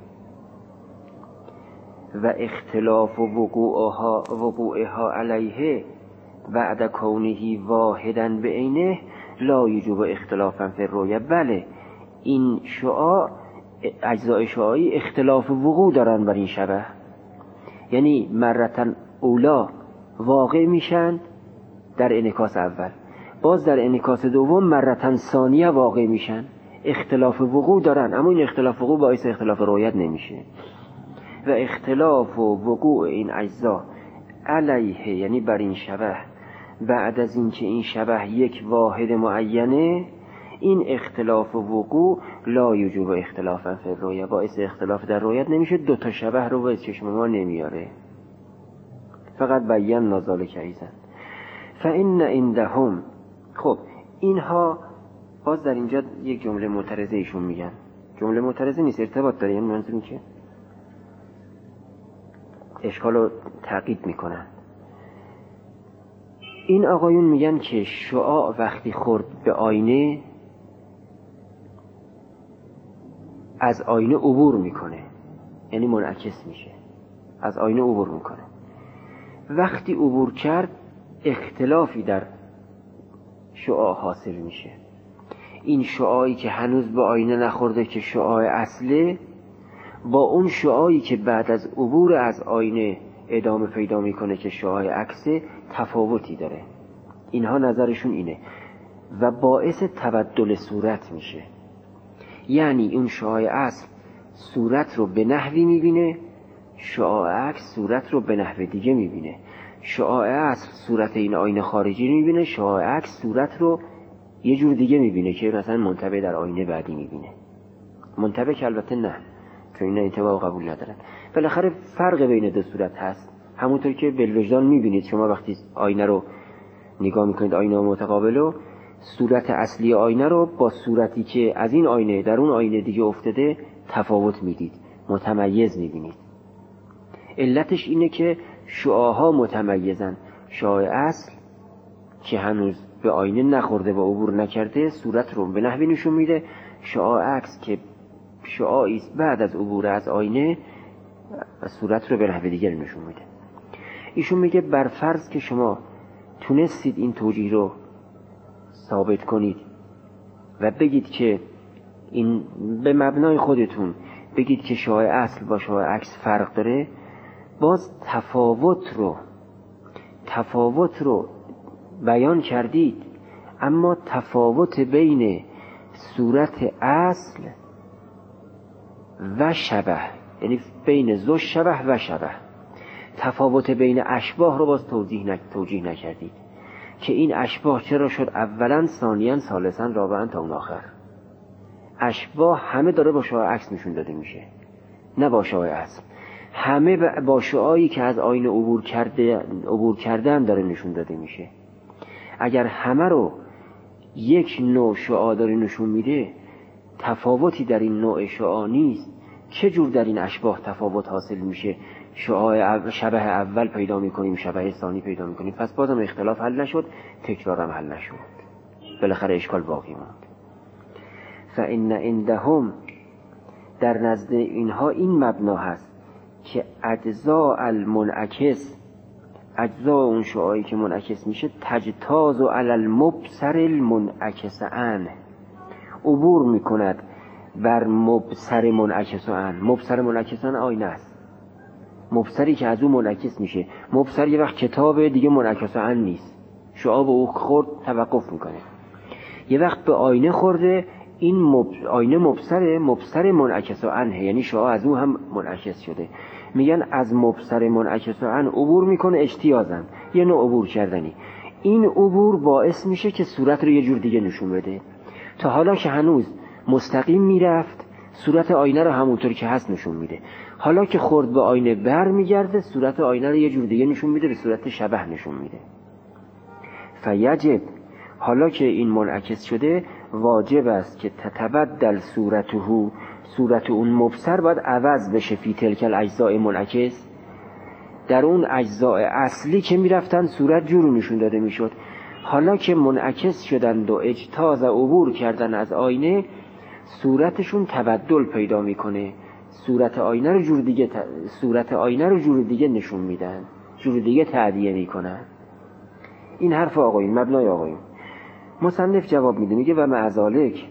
و اختلاف وقوعها وقوعها علیه بعد کونه واحدا به عینه لا یوجب اختلافا فی الرؤیا. بله این شعاع، اجزای شعاعی اختلاف وقوع دارن بر این شبه، یعنی مرتن اولا واقع میشن در انعکاس اول، باز در انعکاس دوم مرتن ثانیه واقع میشن، اختلاف وقوع دارن، اما این اختلاف وقوع باعث اختلاف رؤیت نمیشه. و اختلاف وقوع این اجزا علیه، یعنی بر این شبه، بعد از اینکه این شبه یک واحد معینه، این اختلاف وقوع لا یوجب اختلافا فی الرؤیا، باعث اختلاف در رؤیت نمیشه، دو تا شبه رو به چشم ما نمیاره. فقط بیان ذالک ایضا فان عندهم. خب اینها باز در اینجا یک جمله معترضه ایشون میگن، جمله معترضه نیست، ارتباط داره، یعنی منظور این که اشکال رو تعقیب میکنن. این آقایون میگن که شعاع وقتی خورد به آینه از آینه عبور میکنه، یعنی منعکس میشه، از آینه عبور میکنه. وقتی عبور کرد اختلافی در شعاع حاصل میشه. این شعاعی که هنوز به آینه نخورده که شعاع اصله، با اون شعاعی که بعد از عبور از آینه ادامه پیدا میکنه که شعاع عکسه تفاوتی داره. اینها نظرشون اینه و باعث تبدل صورت میشه. یعنی اون شعاع اصل صورت رو به نحوی میبینه، شعاع عکس صورت رو به نحو دیگه میبینه. شعاع اصل صورت این آینه خارجی رو میبینه، شعاع عکس صورت رو یه جور دیگه میبینه که مثلا منطبع در آینه بعدی میبینه. منطبع که البته نه، چون این انطباع قبول ندارن. بالاخره فرق بین دو صورت هست. همونطور که بالوجدان میبینید شما وقتی آینه رو نگاه میکنید، آینه متقابل رو، صورت اصلی آینه رو با صورتی که از این آینه در اون آینه دیگه افتاده تفاوت میدید، متمیز میبینید. علتش اینه که شعاعها متمیزن. شعاع اصل که هنوز به آینه نخورده و عبور نکرده صورت رو به نحوی نشون میده، شعاع عکس که شعاعی بعد از عبور از آینه صورت رو به نحو دیگر نشون میده. ایشون میگه بر فرض که شما تونستید این توجیه رو ثابت کنید و بگید که این به مبنای خودتون بگید که شعاع اصل با شعاع عکس فرق داره، باز تفاوت رو تفاوت رو بیان کردید، اما تفاوت بین صورت اصل و شبه، یعنی بین ذو شبه و شبه، تفاوت بین اشباح رو باز توضیح نک... توجیه نکردید که این اشباح چرا شد اولا، ثانیاً، ثالثاً، رابعاً تا اون آخر. اشباح همه داره با شعاع عکس نشون داده میشه، نه با شعاع اصل. همه با شعاعی که از آینه عبور کرده عبور کردن داره نشون داده میشه. اگر همه رو یک نوع شعاع داره نشون میده، تفاوتی در این نوع شعاع نیست، چه جور در این اشباح تفاوت حاصل میشه؟ شعاع شبه اول پیدا میکنیم، شبه ثانی پیدا میکنیم، پس بازم اختلاف حل نشد، تکرارم حل نشد، بالاخره اشکال باقی موند. فإن عندهم، در نزد اینها این مبنا هست که اجزاء المنعکس، اجزاء اون شعاعی که منعکس میشه، تجتاز علی المبصر المنعکس عنه، عبور میکند بر مبصر منعکس عنه. مبصر منعکس عنه آینه است، مبصری که از اون منعکس میشه. مبصر یه وقت کتاب دیگه منعکس عنه نیست، شعاع به او خورد توقف میکنه، یه وقت به آینه خورده، این مب... آینه مبصر مبصر منعکس عنه، یعنی شعاع از او هم منعکس شده. میگن از مبصر منعکس عنه عبور میکنه اجتیازن، یه نوع عبور کردنی. این عبور باعث میشه که صورت رو یه جور دیگه نشون بده. تا حالا که هنوز مستقیم میرفت صورت آینه رو همونطور که هست نشون میده، حالا که خورد به آینه بر میگرده صورت آینه رو یه جور دیگه نشون میده، به صورت شبح نشون میده. فیجب، حالا که این منعکس شده واجب است که تتبدل صورته، صورت اون مبصر باید عوض بشه فی تلک الاجزاء منعکس، در اون اجزاء اصلی که میرفتن صورت جور نشون داده میشد. حالا که منعکس شدند و اجتاز عبور کردن از آینه صورتشون تبدل پیدا میکنه، صورت آینه رو جور دیگه ت... صورت آینه رو جور دیگه نشون میدن، جور دیگه تعدیه میکنن. این حرف آقایون، مبنای آقایون. مصنف جواب میده، میگه و مع ذالک،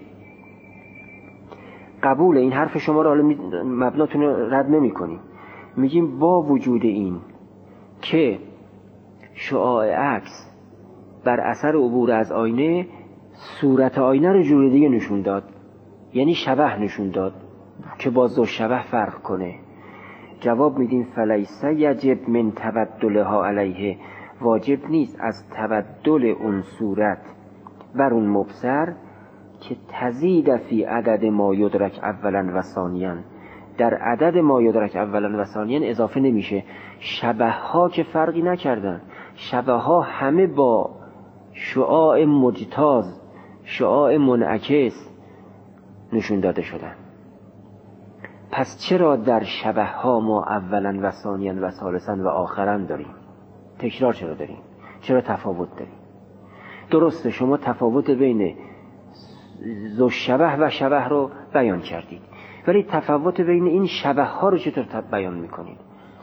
قبول این حرف شما رو حالا مبناتون رو رد نمی کنیم. میگیم با وجود این که شعاع عکس بر اثر عبور از آینه صورت آینه رو جور دیگه نشون داد، یعنی شبح نشون داد که با ذو شبح فرق کنه. جواب میدیم فلیس یجب من تبدلها علیه، واجب نیست از تبدل اون صورت بر اون مبصر که تزید فی عدد ما یدرک اولا و ثانیا، در عدد ما یدرک اولا و ثانیا اضافه نمیشه. شبه ها که فرقی نکردن، شبه ها همه با شعاع مجتاز، شعاع منعکس نشون داده شدن. پس چرا در شبه ها ما اولا و ثانیا و ثالثا و آخرا داریم؟ تکرار چرا داریم؟ چرا تفاوت داریم؟ درسته شما تفاوت بین ذو شبه و شبه رو بیان کردید، ولی تفاوت بین این شبه ها رو چطور بیان میکنید؟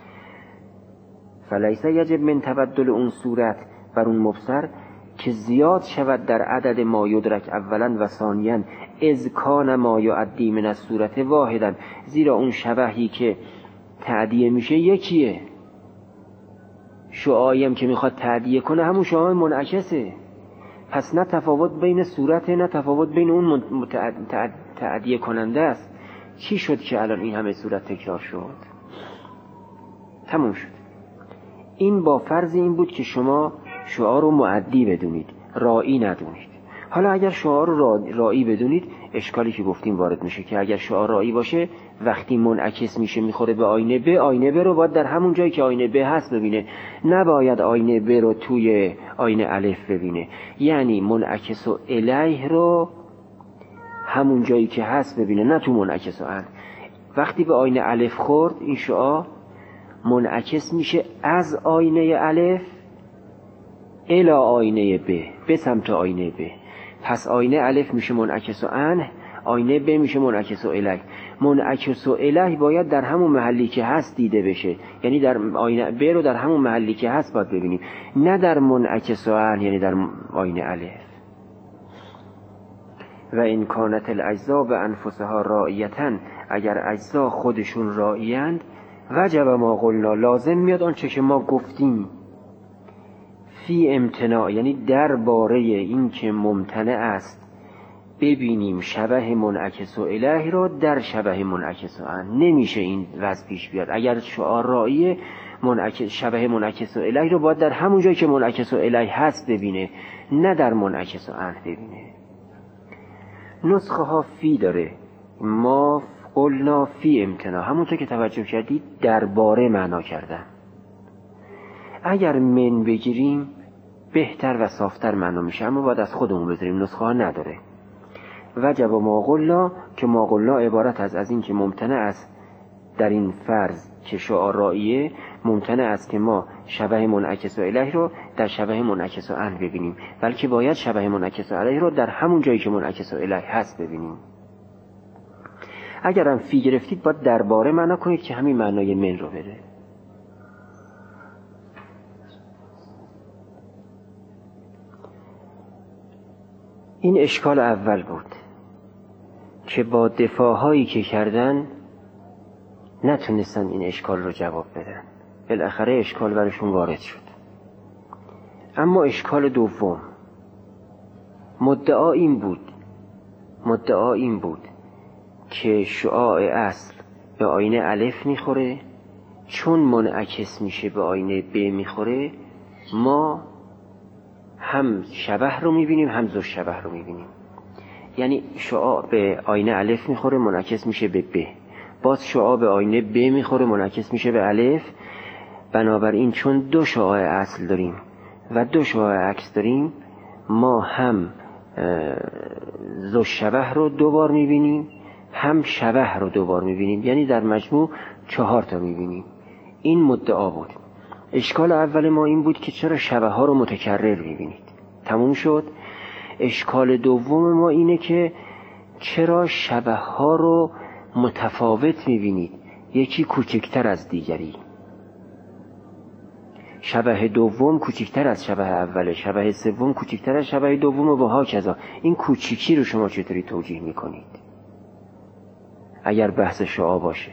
فلیس یجب من تبدل اون صورت بر اون مبصر که زیاد شود در عدد ما یدرک اولا و ثانیا اذ کان ما یعدی من از صورت واحدا، زیرا اون شبهی که تعدیه میشه یکیه، شعاعیم که میخواد تعدیه کنه همون شعاع منعکسه. پس نه تفاوت بین صورت نه تفاوت بین اون تعدیه کننده است. چی شد که الان این همه صورت تکرار شد؟ تموم شد. این با فرض این بود که شما شعار رو معدی بدونید، رائی ندونید. حالا اگر شعار رو رائی بدونید اشکالی که گفتیم وارد میشه که اگر شعار رائی باشه وقتی منعکس میشه میخوره به آینه ب، آینه ب رو باید در همون جایی که آینه ب هست ببینه، نباید آینه ب رو توی آینه الف ببینه. یعنی منعکس و الیه رو همون جایی که هست ببینه، نه تو منعکس و ان. وقتی به آینه الف خورد این شعاع منعکس میشه از آینه الف الی آینه ب، به سمت آینه ب. پس آینه الف میشه منعکس و ان، آینه ب میشه منعکس و الیه. منعکس و الیه باید در همون محلی که هست دیده بشه، یعنی در آینه ب رو در همون محلی که هست باید ببینیم، نه در منعکس و ان یعنی در آینه الف. و این کانت الاجزا به انفسها رائیتن، اگر اجزا خودشون رائیند وجب ما قلنا، لازم میاد آنچه که ما گفتیم، فی امتناع یعنی درباره این که ممتنع است ببینیم شبه منعکس و الیه را در شبه منعکس و ان. نمیشه این وضع پیش بیاد. اگر شعار رائیه منعکس شبه منعکس و الیه رو باید در همون جایی که منعکس و الیه هست ببینه، نه در منعکس و ان ببینه. نسخه ها فی داره، ما قلنا فی امتناع، همونطور که توجه کردید درباره معنا کردن. اگر من بگیریم بهتر و صافتر معنا میشه، اما باید از خودمون بذاریم، نسخه ها نداره. وجب ما قلنا که ما قلنا عبارت از از این که ممتنع است در این فرض که شعار رائیه، ممتنع است که ما شبه منعکس و الیه رو در شبه منعکس و ان ببینیم، بلکه باید شبه منعکس و الیه رو در همون جایی که منعکس و الیه هست ببینیم. اگر هم فی گرفتید باید درباره معنا کنید که همین معنای من رو بده. این اشکال اول بود که با دفاعهایی که کردن نتونستن این اشکال رو جواب بدن، بالاخره اشکال برشون وارد شد. اما اشکال دوم، مدعا این بود مدعا این بود که شعاع اصل به آینه الف میخوره، چون منعکس میشه به آینه ب میخوره، ما هم شبح رو میبینیم هم ذو شبح رو میبینیم. یعنی شعاع به آینه الف میخوره منعکس میشه به ب، باز شعاع به آینه ب میخوره منعکس میشه به الف. بنابراین چون دو شعاع اصل داریم و دو شعاع عکس داریم، ما هم ذو شبح رو دو بار میبینیم هم شبح رو دو بار میبینیم، یعنی در مجموع چهار تا میبینیم. این مدعا بود. اشکال اول ما این بود که چرا شبح ها رو متکرر میبینید. تموم شد. اشکال دوم ما اینه که چرا شبح ها رو متفاوت میبینید، یکی کوچکتر از دیگری. شبح دوم کوچکتر از شبح اوله، شبح سوم کوچکتر از شبح دوم و ها کذا. این کوچیکی رو شما چطوری توجیه میکنید اگر بحث شعاع باشه؟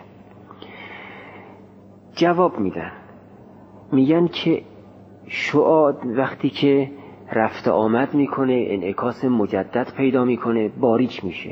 جواب میدن، میگن که شعاع وقتی که رفت آمد میکنه، انعکاس مجدد پیدا میکنه، باریک میشه.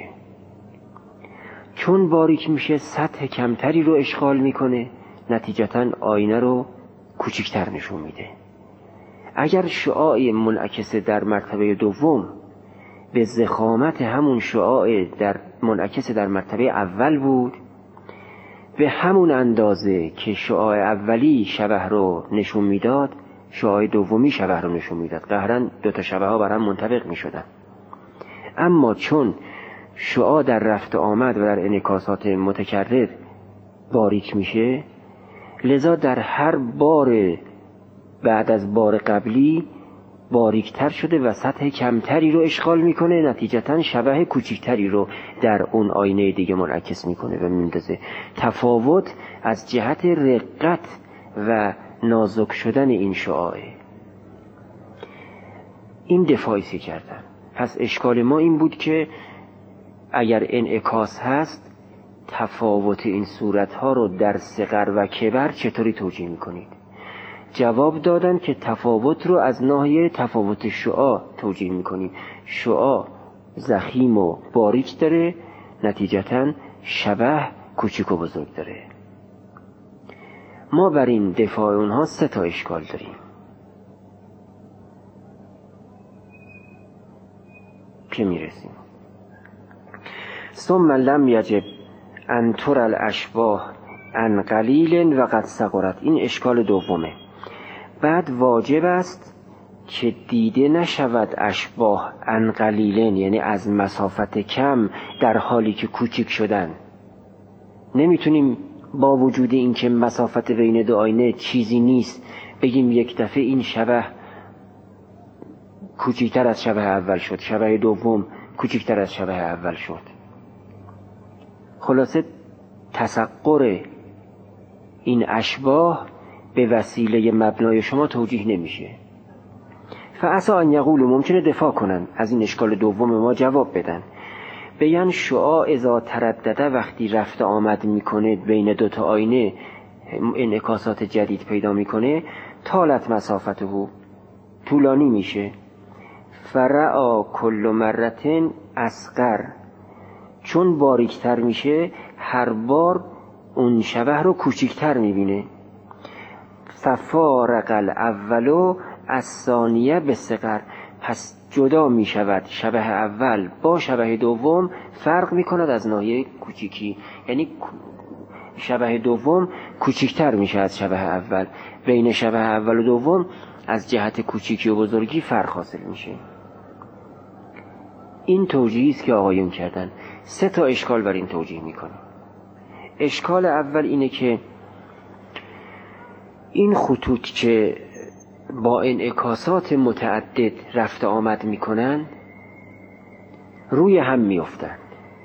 چون باریک میشه سطح کمتری رو اشغال میکنه، نتیجتاً آینه رو کوچکتر نشون میده. اگر شعاع منعکس در مرتبه دوم به ضخامت همون شعاع در منعکس در مرتبه اول بود، به همون اندازه که شعاع اولی شبح رو نشون میداد، شعاع دومی شبح رو نشون میداد. قهرن دو تا شبح ها برام منطبق میشدن. اما چون شعاع در رفت آمد و در انعکاسات متکرر باریک میشه، لذا در هر بار بعد از بار قبلی باریکتر شده و سطح کمتری رو اشغال میکنه، نتیجتاً شبح کوچکتری رو در اون آینه دیگه منعکس میکنه و میندازه. تفاوت از جهت رقت و نازک شدن این شعاعه. این دفاعی کردن. پس اشکال ما این بود که اگر انعکاس هست، تفاوت این صورتها رو در صغر و کبر چطوری توجیه میکنید؟ جواب دادن که تفاوت رو از ناحیه تفاوت شعاع توجیه میکنیم. شعاع ضخیم و باریک داره، نتیجتاً شبح کوچیک و بزرگ داره. ما بر این دفاع اونها سه تا اشکال داریم که میرسیم. ثم لم یجب ان تر الاشباح عن قلیل و قد صغرت. این اشکال دومه. بعد واجب است که دیده نشود اشباح عن قلیلن، یعنی از مسافت کم در حالی که کوچک شدن. نمیتونیم با وجود این که مسافت بین دو آینه چیزی نیست بگیم یک دفعه این شبح کوچکتر از شبح اول شد، شبح دوم کوچکتر از شبح اول شد. خلاصه تصقر این اشباح به وسیله مبنای شما توجیه نمیشه. فعسا ان یقولوا، ممکنه دفاع کنن از این اشکال دوم ما، جواب بدن، بیان شعاع اذا تردده، وقتی رفت آمد میکنه بین دوتا آینه انعکاسات جدید پیدا میکنه، طالت مسافته، طولانی میشه. فرعا کل مرتن اصغر، چون باریکتر میشه هر بار اون شبح رو کوچکتر میبینه. ففارق الاولو از ثانیه به صغر، پس جدا میشود شبح اول با شبح دوم، فرق میکند از ناحیه کوچیکی، یعنی شبح دوم کوچکتر میشه از شبح اول. بین شبح اول و دوم از جهت کوچیکی و بزرگی فرق حاصل میشه. این توجیهی است که آقایون کردن. سه تا اشکال بر این توجیه میکنه. اشکال اول اینه که این خطوط که با انعکاسات متعدد رفت آمد میکنن روی هم میافتند.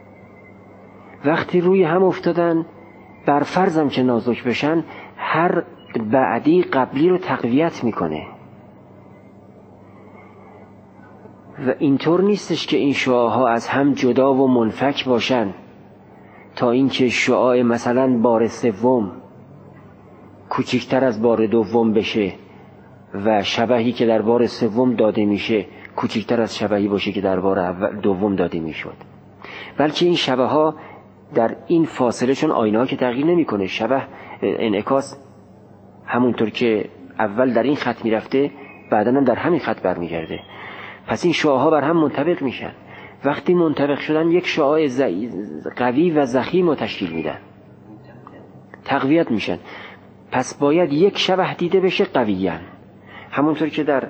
وقتی روی هم افتادن، بر فرضم که نازک بشن، هر بعدی قبلی رو تقویت میکنه و اینطور نیستش که این شعاعها از هم جدا و منفک باشن تا اینکه شعاع مثلا بار سوم کوچکتر از بار دوم بشه و شبحی که در بار سوم داده میشه کوچکتر از شبحی باشه که در بار اول دوم داده میشد. بلکه این شبه ها در این فاصله، چون آینه ها که تغییر نمیکنه، شبه انعکاس همونطور که اول در این خط میرفته بعدا هم در همین خط برمیگرده. پس این شعاع‌ها بر هم منطبق میشن. وقتی منطبق شدن یک شعاع قوی و ضخیم رو تشکیل میدن، تقویت میشن. پس باید یک شبح دیده بشه قویاً، همونطور که در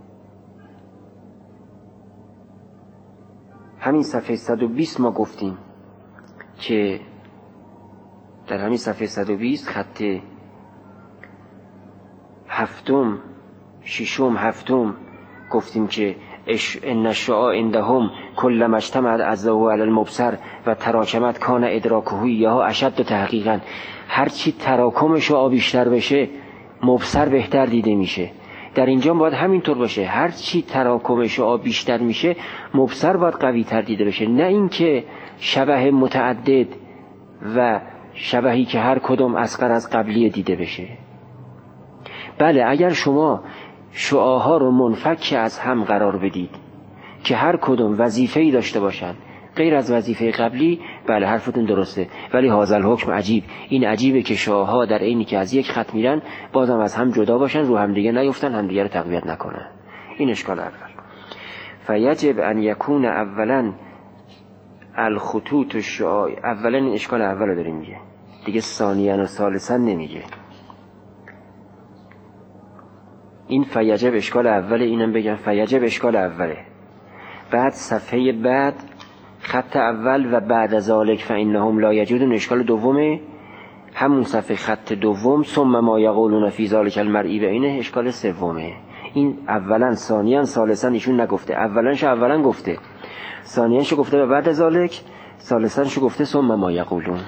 همین صفحه صد و بیست ما گفتیم که در همین صفحه صد و بیست خط هفتم ششم هفتم گفتیم که اش ان الشعاع عندهم کلما اجتمعت عضوه علی المبصر و تراکمت کان ادراکه یا اشد تحقیقا. هر چی تراکم شعاع بیشتر بشه مبصر بهتر دیده میشه. در اینجا باید همینطور باشه، هر چی تراکم شعاع بیشتر میشه مبصر باید قوی تر دیده بشه، نه اینکه شبح متعدد و شبحی که هر کدام اصغر از قبلی دیده بشه. بله، اگر شما شعاع‌ها رو منفک از هم قرار بدید که هر کدام وظیفه‌ای داشته باشن غیر از وظیفه قبلی، بله حرفتون درسته، ولی هذا الحکم عجیب. این عجیبه که شعاع‌ها در عینی که از یک خط میرن بازم از هم جدا باشن، رو هم دیگه نیفتن، هم دیگه رو تقویت نکنن. این اشکال اول. فیجب ان یکون اولا الخطوط الشعاع، اولا این اشکال اول رو داریم میگه دیگه، ثانیاً و ثالثاً نمیگه. این فیجب اشکال اوله، اینم بگم فیجب اشکال اوله. بعد صفحه بعد خط اول و بعد از ذالک فانهم لا یجودون اشکال دومه، همون صفحه خط دوم ثم ما یقولون فی ذالک المرئی بینه اشکال سومه. این اولا ثانیاً ثالثاً ایشون نگفته، اولنش اولا گفته، ثانیانش گفته و بعد از ذالک، ثالثاًش گفته ثم ما یقولون.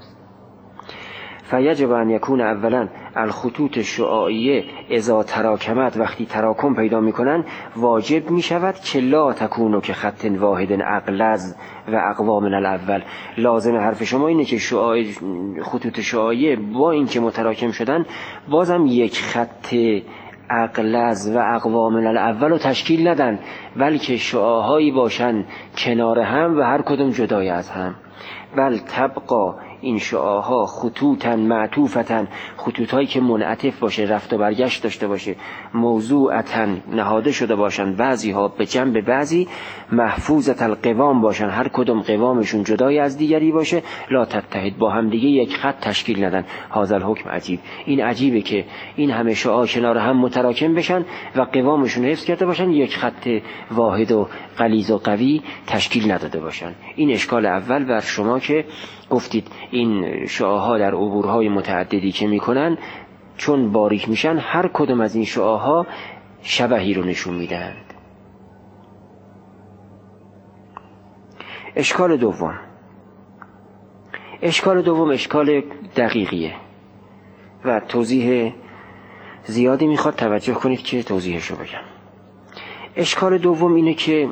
فیجب ان یکون اولا الخطوط الشعاعیه اذا تراکمت، وقتی تراکم پیدا میکنن واجب میشود که لا تکونو که خط واحد اغلظ و اقوا من الاول. لازم حرف شما اینه که شعاع خطوط شعاعیه با اینکه متراکم شدن بازم یک خط اغلظ و اقوا من الاول رو تشکیل ندن، بلکه شعاعهایی باشن کنار هم و هر کدوم جدای از هم. بل تبقا این شعاعها خطوطا معطوفتا، خطوطهایی که منعطف باشه، رفت و برگشت داشته باشه، موضوعتا نهاده شده باشن، بعضی ها به جنب بعضی، محفوظت القوام باشن، هر کدوم قوامشون جدای از دیگری باشه، لا تتحد، با هم دیگه یک خط تشکیل ندن. هذا الحکم عجیب. این عجیبه که این همه شعاع کنار هم متراکم بشن و قوامشون حفظ کرده باشن، یک خط واحد و غلیظ و قوی تشکیل نداده باشن. این اشکال اول بر شما که گفتید این شعاع‌ها در عبورهای متعددی که میکنن چون باریک میشن هر کدوم از این شعاع‌ها شبحی رو نشون میدن. اشکال دوم اشکال دوم اشکال دقیقیه و توضیح زیادی میخواد، توجه کنید که توضیحشو بگم. اشکال دوم اینه که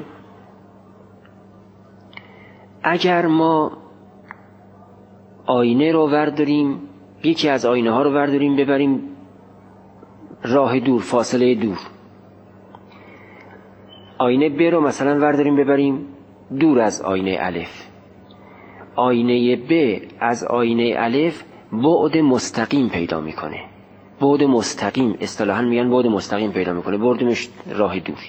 اگر ما آینه رو ورداریم، یکی از آینه ها رو ورداریم ببریم راه دور، فاصله دور، آینه ب رو مثلا ورداریم ببریم دور از آینه الف، آینه ب از آینه الف بعد مستقیم پیدا میکنه، بعد مستقیم اصطلاحاً میگن بعد مستقیم پیدا میکنه، بردیمش راه دور.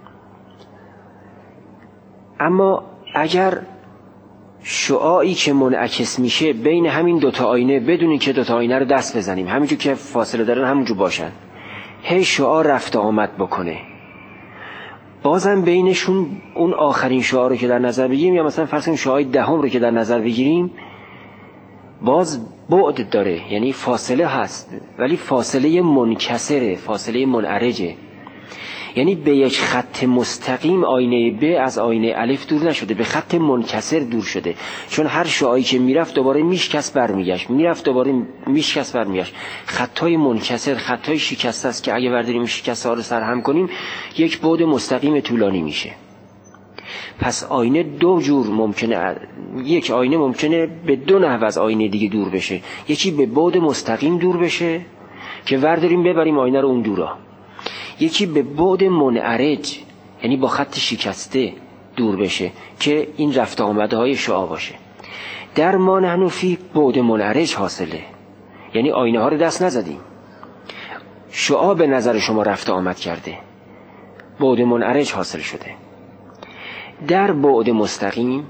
اما اگر شعاعی که منعکس میشه بین همین دوتا آینه بدون اینکه دوتا آینه رو دست بزنیم، همینجور که فاصله دارن همونجور باشن، هی شعاع رفت آمد بکنه، بازم بینشون اون آخرین شعاع رو که در نظر بگیریم، یا مثلا فرض کنیم شعاع دهم رو که در نظر بگیریم، باز بعد داره، یعنی فاصله هست ولی فاصله منکسره، فاصله منعرجه، یعنی به یک خط مستقیم آینه ب از آینه الف دور نشده، به خط منکسر دور شده، چون هر شعاعی که میرفت دوباره میشکست برمیگشت، میرفت دوباره میشکست برمیگشت. خطای منکسر خطای شکسته است که اگه برداریم شکسته ها رو سرهم کنیم یک بعد مستقیم طولانی میشه. پس آینه دو جور ممکنه، یک آینه ممکنه به دو نحو از آینه دیگه دور بشه، یکی به بعد مستقیم دور بشه که ورداریم ببریم آینه رو اون دورا، یکی به بعد منعرج، یعنی با خط شکسته دور بشه که این رفت آمده های شعاع باشه. در ما نحن فی بعد منعرج حاصله، یعنی آینه ها رو دست نزدیم، شعاع به نظر شما رفت آمد کرده، بعد منعرج حاصل شده. در بعد مستقیم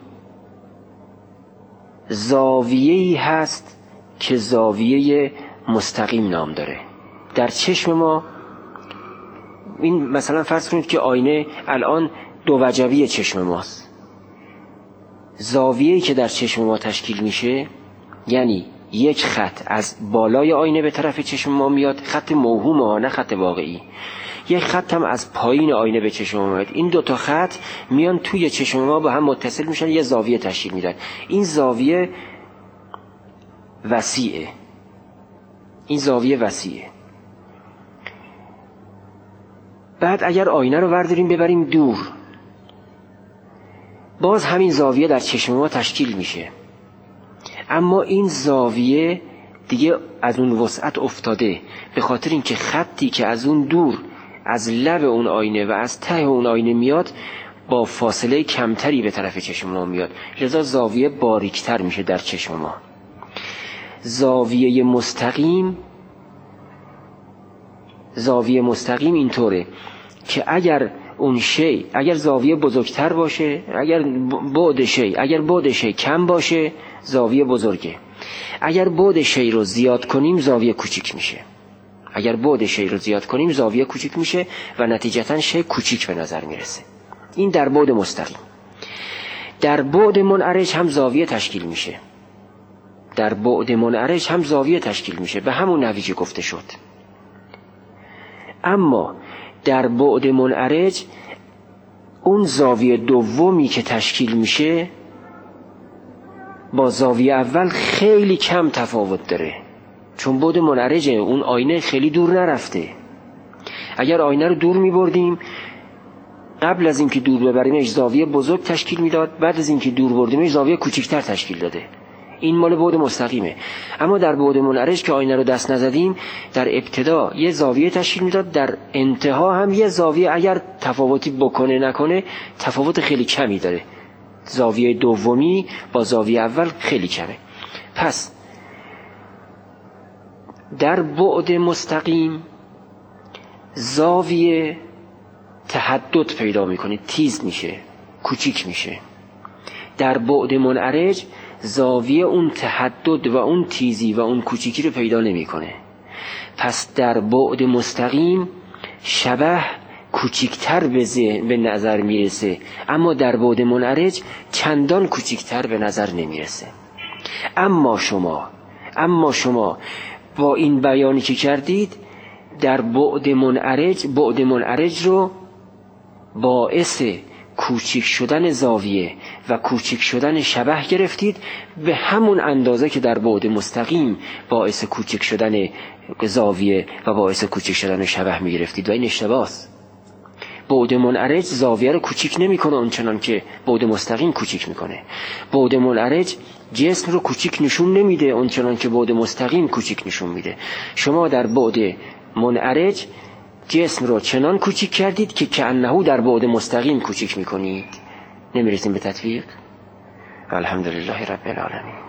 زاویه‌ای هست که زاویه مستقیم نام داره. در چشم ما این مثلا فرض کنید که آینه الان دو وجبی چشم ماست، زاویه‌ای که در چشم ما تشکیل میشه یعنی یک خط از بالای آینه به طرف چشم ما میاد، خط موهوم ها نه خط واقعی، یک خط هم از پایین آینه به چشم ما میاد. این دو تا خط میان توی چشم ما با هم متصل میشن، یه زاویه تشکیل میدن. این زاویه وسیعه، این زاویه وسیعه. بعد اگر آینه رو برداریم ببریم دور، باز همین زاویه در چشم ما تشکیل میشه، اما این زاویه دیگه از اون وسعت افتاده، به خاطر اینکه خطی که از اون دور از لب اون آینه و از ته اون آینه میاد با فاصله کمتری به طرف چشم ما میاد، لذا زاویه باریکتر میشه در چشم ما. زاویه مستقیم زاویه مستقیم اینطوره که اگر اون شی اگر زاویه بزرگتر باشه، اگر بعد شی اگر بعد شی کم باشه زاویه بزرگه، اگر بعد شی رو زیاد کنیم زاویه کوچیک میشه، اگر بعد شی رو زیاد کنیم زاویه کوچیک میشه و نتیجتا شی کوچیک به نظر میرسه. این در بعد مستقیم. در بعد منعرج هم زاویه تشکیل میشه، در بعد منعرج هم زاویه تشکیل میشه به همون نحوی که گفته شد. اما در بعد منعرج اون زاویه دومی که تشکیل میشه با زاویه اول خیلی کم تفاوت داره، چون بعد منعرج اون آینه خیلی دور نرفته. اگر آینه رو دور میبردیم، قبل از اینکه دور ببریمش زاویه بزرگ تشکیل میداد، بعد از اینکه دور بردیمش زاویه کوچیکتر تشکیل داده. این مال بعد مستقیمه. اما در بعد منعرج که آینه رو دست نزدیم، در ابتدا یه زاویه تشکیل میداد، در انتها هم یه زاویه اگر تفاوتی بکنه نکنه تفاوت خیلی کمی داره، زاویه دومی با زاویه اول خیلی کمه. پس در بعد مستقیم زاویه تحدد پیدا میکنه، تیز میشه، کوچیک میشه. در بعد منعرج زاویه اون تحدد و اون تیزی و اون کوچیکی رو پیدا نمیکنه. پس در بعد مستقیم شبح کوچیکتر به, به نظر میرسه، اما در بعد منعرج چندان کوچیکتر به نظر نمیرسه. اما شما اما شما با این بیانی که کردید در بعد منعرج بعد منعرج رو باعث کوچیک شدن زاویه و کوچیک شدن شبح گرفتید، به همون اندازه که در بعد مستقیم باعث کوچیک شدن زاویه و باعث کوچیک شدن شبح می گرفتید و این اشتباهست. بعد منعرج زاویه رو کوچیک نمیکنه اونچنان که بعد مستقیم کوچیک میکنه. بعد منعرج جسم رو کوچیک نشون نمیده اونچنان که بعد مستقیم کوچیک نشون میده. شما در بعد منعرج جسم رو چنان کوچیک کردید که کأنه در بعد مستقیم کوچیک میکنید. نمیرسیم به تطبیق. الحمدلله رب العالمین.